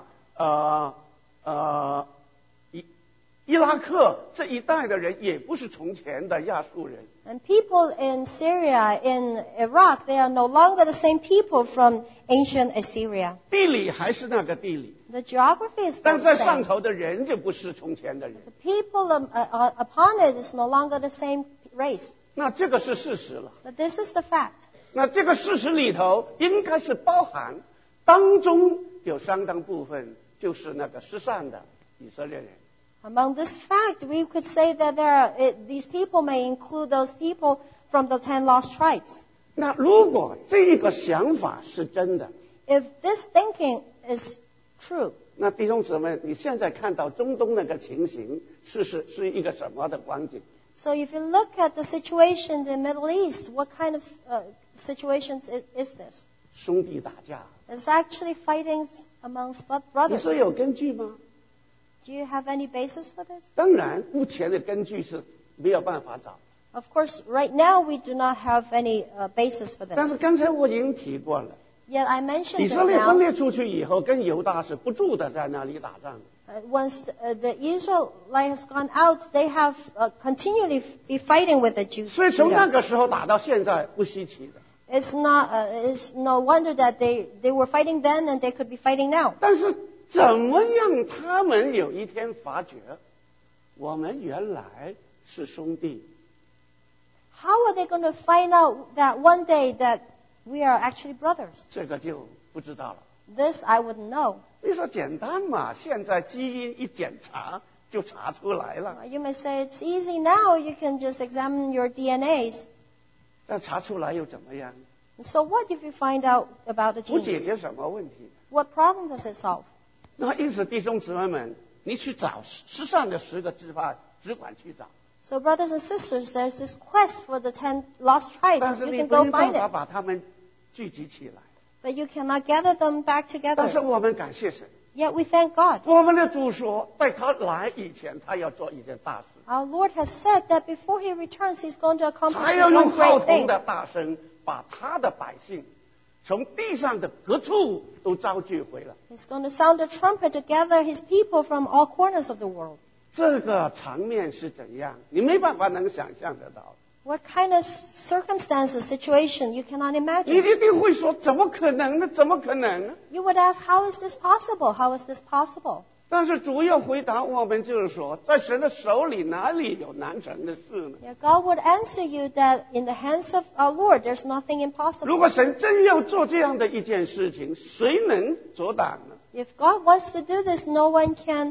伊拉克这一带的人也不是从前的亚述人。 And people in Syria, in Iraq, they are no longer the same people from ancient Assyria. 地理还是那个地理， The geography is 但 still 在 the 上 same. 头的人就不是从前的人。 The people upon it is no longer the same race. 那这个是事实了。 But this is the fact. 那这个事实里头应该是包含当中有相当部分就是那个失散的以色列人。 Among this fact, we could say that these people may include those people from the 10 lost tribes. 那如果这一个想法是真的， If this thinking is true, 那弟兄姊妹，你现在看到中东那个情形是一个什么的光景？ so if you look at the situation in the Middle East, what kind of situations is this? 兄弟打架， It's actually fighting amongst 你 brothers. 说有根据吗？ Do you have any basis for this? 当然，目前的根据是没有办法找。 Of course, right now we do not have any basis for 但 this. 是刚才我已经提过了， Yet I mentioned 以 this 色列分 now. 裂出去以后，跟犹大是不住的在那里打仗。 Once the Israelites has gone out, they have continually be fighting with the Jews. 所以从那个时候打到现在不稀奇的。 It's no wonder that they were fighting then and they could be fighting now. 但是怎么样他们有一天发觉，我们原来是兄弟？ How are they going to find out that one day that we are actually brothers? 这个就不知道了。 This I wouldn't know. 你说简单嘛？现在基因一检查就查出来了。 You may say it's easy now. You can just examine your DNAs. 但查出来又怎么样？ So what if you find out about the 不解 genes? 决什么问题。 What problem does it solve? 那因此弟兄姊妹们，你去找世上的10个支派，只管去找。 So brothers and sisters, there's this quest for the 10 lost tribes. 但是 You 你 can 没 go 办 find 法 it. 把他们聚集起来。 But you cannot gather them back 但是 together. 我们感谢神， Yet we thank God. 我们的主说，在他来以前，他要做一件大事， Our Lord has said that before He returns, He's going to accomplish 他 this 要用 one 浩 great 同 thing. 的大声，把他的百姓从地上的各处都招聚回来。 He's going to sound a trumpet to gather His people from all corners of the world. 这个场面是怎样？你没办法能想象得到。 What kind of circumstances, situation, you cannot 你 imagine. 一定会说：怎么可能呢？怎么可能呢？ You would ask, how is this possible? How is this possible? 但是主要回答我们就是说，在神的手里哪里有难成的事呢？ Yeah, God would answer you that in the hands of our Lord, there's nothing 如 impossible. 果神真要做这样的一件事情，谁能阻挡呢？ If God wants to do this, no one can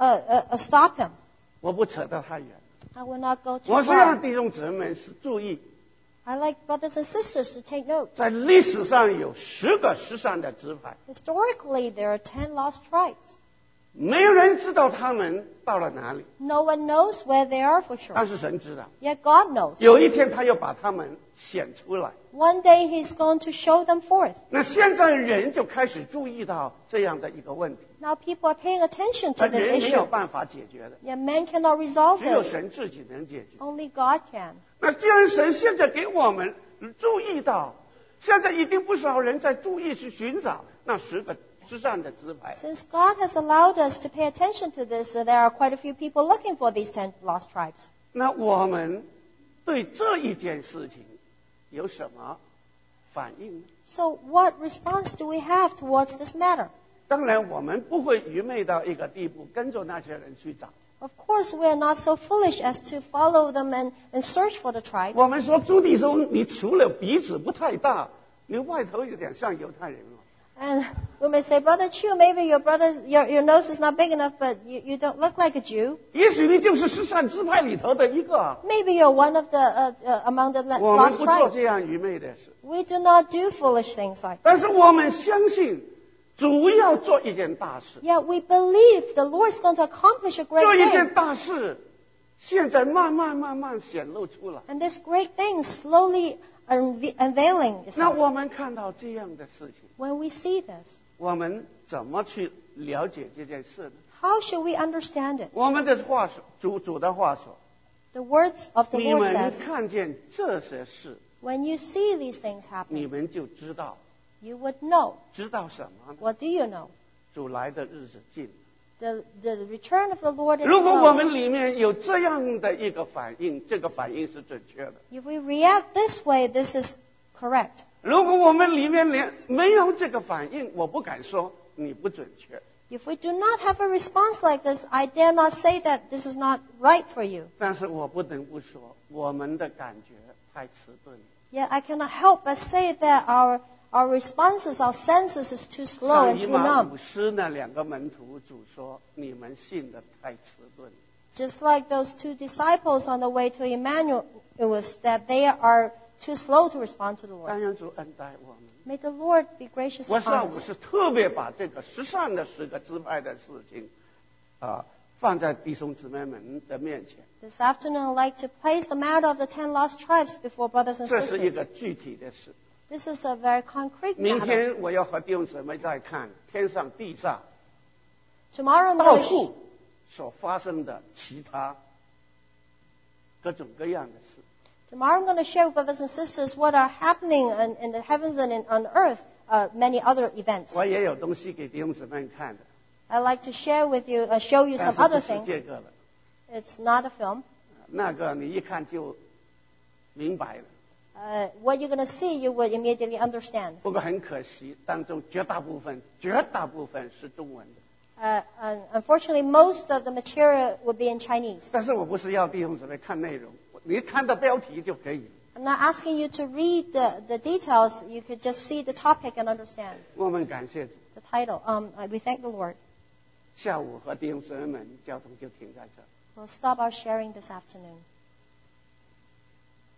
stop Him. 我不扯得太远， I will not go too 我是让 far. 弟兄姊妹们是注意， I like brothers and sisters to take note. 在历史上有10个失散的支派， Historically, there are 10 lost tribes. 没有人知道他们到了哪里， No one knows where they are for sure. 但是神知道。 Yet God knows. 有一天他要把他们显出来。 One day He's going to show them forth. 那现在人就开始注意到这样的一个问题， Now people are paying attention 但 to this 人没有 issue. 办法解决的， Yet man cannot resolve 只有 it. 神自己能解决。 Only God can. 那既然神现在给我们注意到，现在一定不少人在注意去寻找那10个失散的支派。 Since God has allowed us to pay attention to this, there are quite a few people looking for these 10 lost tribes. 那我们对这一件事情有什么反应呢？ So what response do we have towards this matter? 当然，我们不会愚昧到一个地步，跟着那些人去找。 Of course, we are not so foolish as to follow them and search for the tribe. 我们说朱弟兄，你除了鼻子不太大，你外头有点像犹太人了。 And we may say, Brother Chu, maybe your nose is not big enough, but you don't look like a Jew. 也许你就是失散支派里头的一个。 Maybe you're one of the among the 我们 lost 不做 tribes. 这样愚昧的事， We do not do foolish things like that. 但是我们相信主要做一件大事。 Yet we believe the Lord is going to accomplish a great 做一 thing. 件大事，现在慢慢显露出来。 And this great thing slowly unveiling 那 itself. 我们看到这样的事情， When we see this, 我们怎么去了解这件事呢？ how should we understand it? 我们的话说，主的话说， The words of the 你 Lord 们 says, 看见这些事， when you see these things 你 happen, 们就知道， you would know. 知道什么呢？ What do you know? 主来的日子近了。 The return of the Lord is 如果我们 close. 里面有这样的一个反应，这个反应是准确的。 If we react this way, this is correct. 如果我们里面没有这个反应，我不敢说你不准确。 If we do not have a response like this, I dare not say that this is not right for you. 但是我不得不说，我们的感觉太迟钝了。 Yet I cannot help but say that our responses, our senses is too slow 像 and 以 too 马 numb. 五斯那2个门徒，主说你们信的太迟钝了。 Just like those 2 disciples on the way to Emmanuel, it was that they are too slow to respond to the 但 Lord. 愿主恩待我们。 May the Lord be gracious 我 upon 上 us. 午是特别把这个失散的10个支派的事情，放在弟兄姊妹们的面前。 This afternoon, I'd like to place the matter of the 10 lost tribes before brothers and 这是一 sisters. 个具体的事。 This is a very concrete 明 matter. 天我要和弟兄姊妹再看天上地上 Tomorrow, I'm 到 going to 处所发生的其他各种各样的事。 Tomorrow I'm going to share with brothers and sisters what are happening in the heavens and on earth, many other events. 我也有东西给弟兄姊妹看的， I'd like to share with you, show you 但 some 是 other 不是 things. 这个了。 It's not a film. 那个你一看就明白了。 What you're going to see, you will immediately understand. 不过很可惜，当中绝大部分是中文的。 Unfortunately, most of the material will be in Chinese. 但是我不是要弟兄姊妹看内容，你看到标题就可以了。 I'm not asking you to read the details. You could just see the topic and understand 我们感谢主， the title. We thank the Lord. 下午和弟兄姊妹们交通就停在这儿。 We'll stop our sharing this afternoon.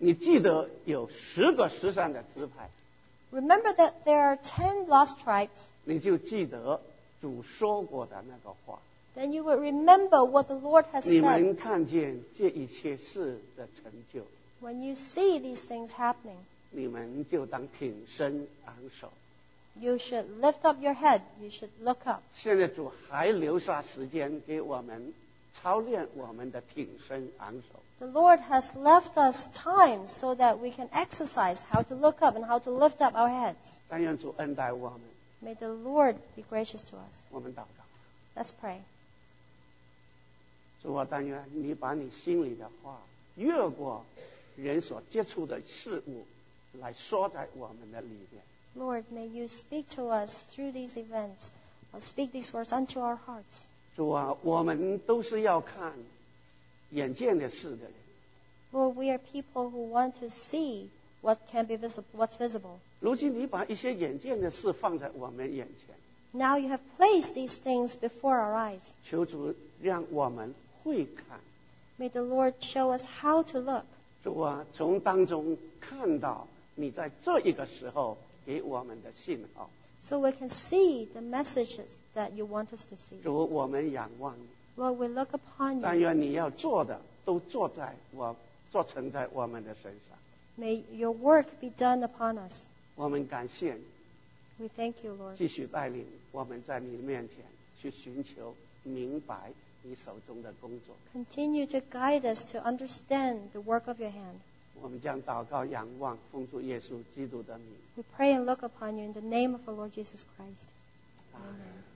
你记得有10个失散的支派， remember that there are 10 lost tribes, 你就记得主说过的那个话。 then you would remember what the Lord has 你 said. 们看见这一切事的成就， When you see these things happening, 你们就当挺身昂首。 you should lift up your head. You should look up. 现在主还留下时间给我们操练我们的挺身昂首。 The Lord has left us time so that we can exercise how to look up and how to lift up our heads. 但愿主恩待我们， May the Lord be gracious to us. 我们祷告。 Let's pray. 主啊，但愿你把你心里的话，越过人所接触的事物，来说在我们的里面。 Lord, may you speak to us through these events, or speak these words unto our hearts. 主啊，我们都是要看眼见的事的人。 Lord, we are people who want to see what can be visible, what's visible. 如今你把一些眼见的事放在我们眼前， Now you have placed these things before our eyes. 求主让我们会看。 May the Lord show us how to look. 主啊，从当中看到你在这一个时候给我们的信号。 So we can see the messages that you want us to see. 主，我们仰望你， Lord, we look upon 但 you. 愿你要做的都做成在我们的身上。 May your work be done upon us. 我们感谢你， We thank you, Lord. 继续带领我们在你面前去寻求明白你手中的工作。 Continue to guide us to understand the work of your hand. 我们将祷告仰望，奉主耶稣基督的名。 We pray and look upon you in the name of our Lord Jesus Christ. Amen.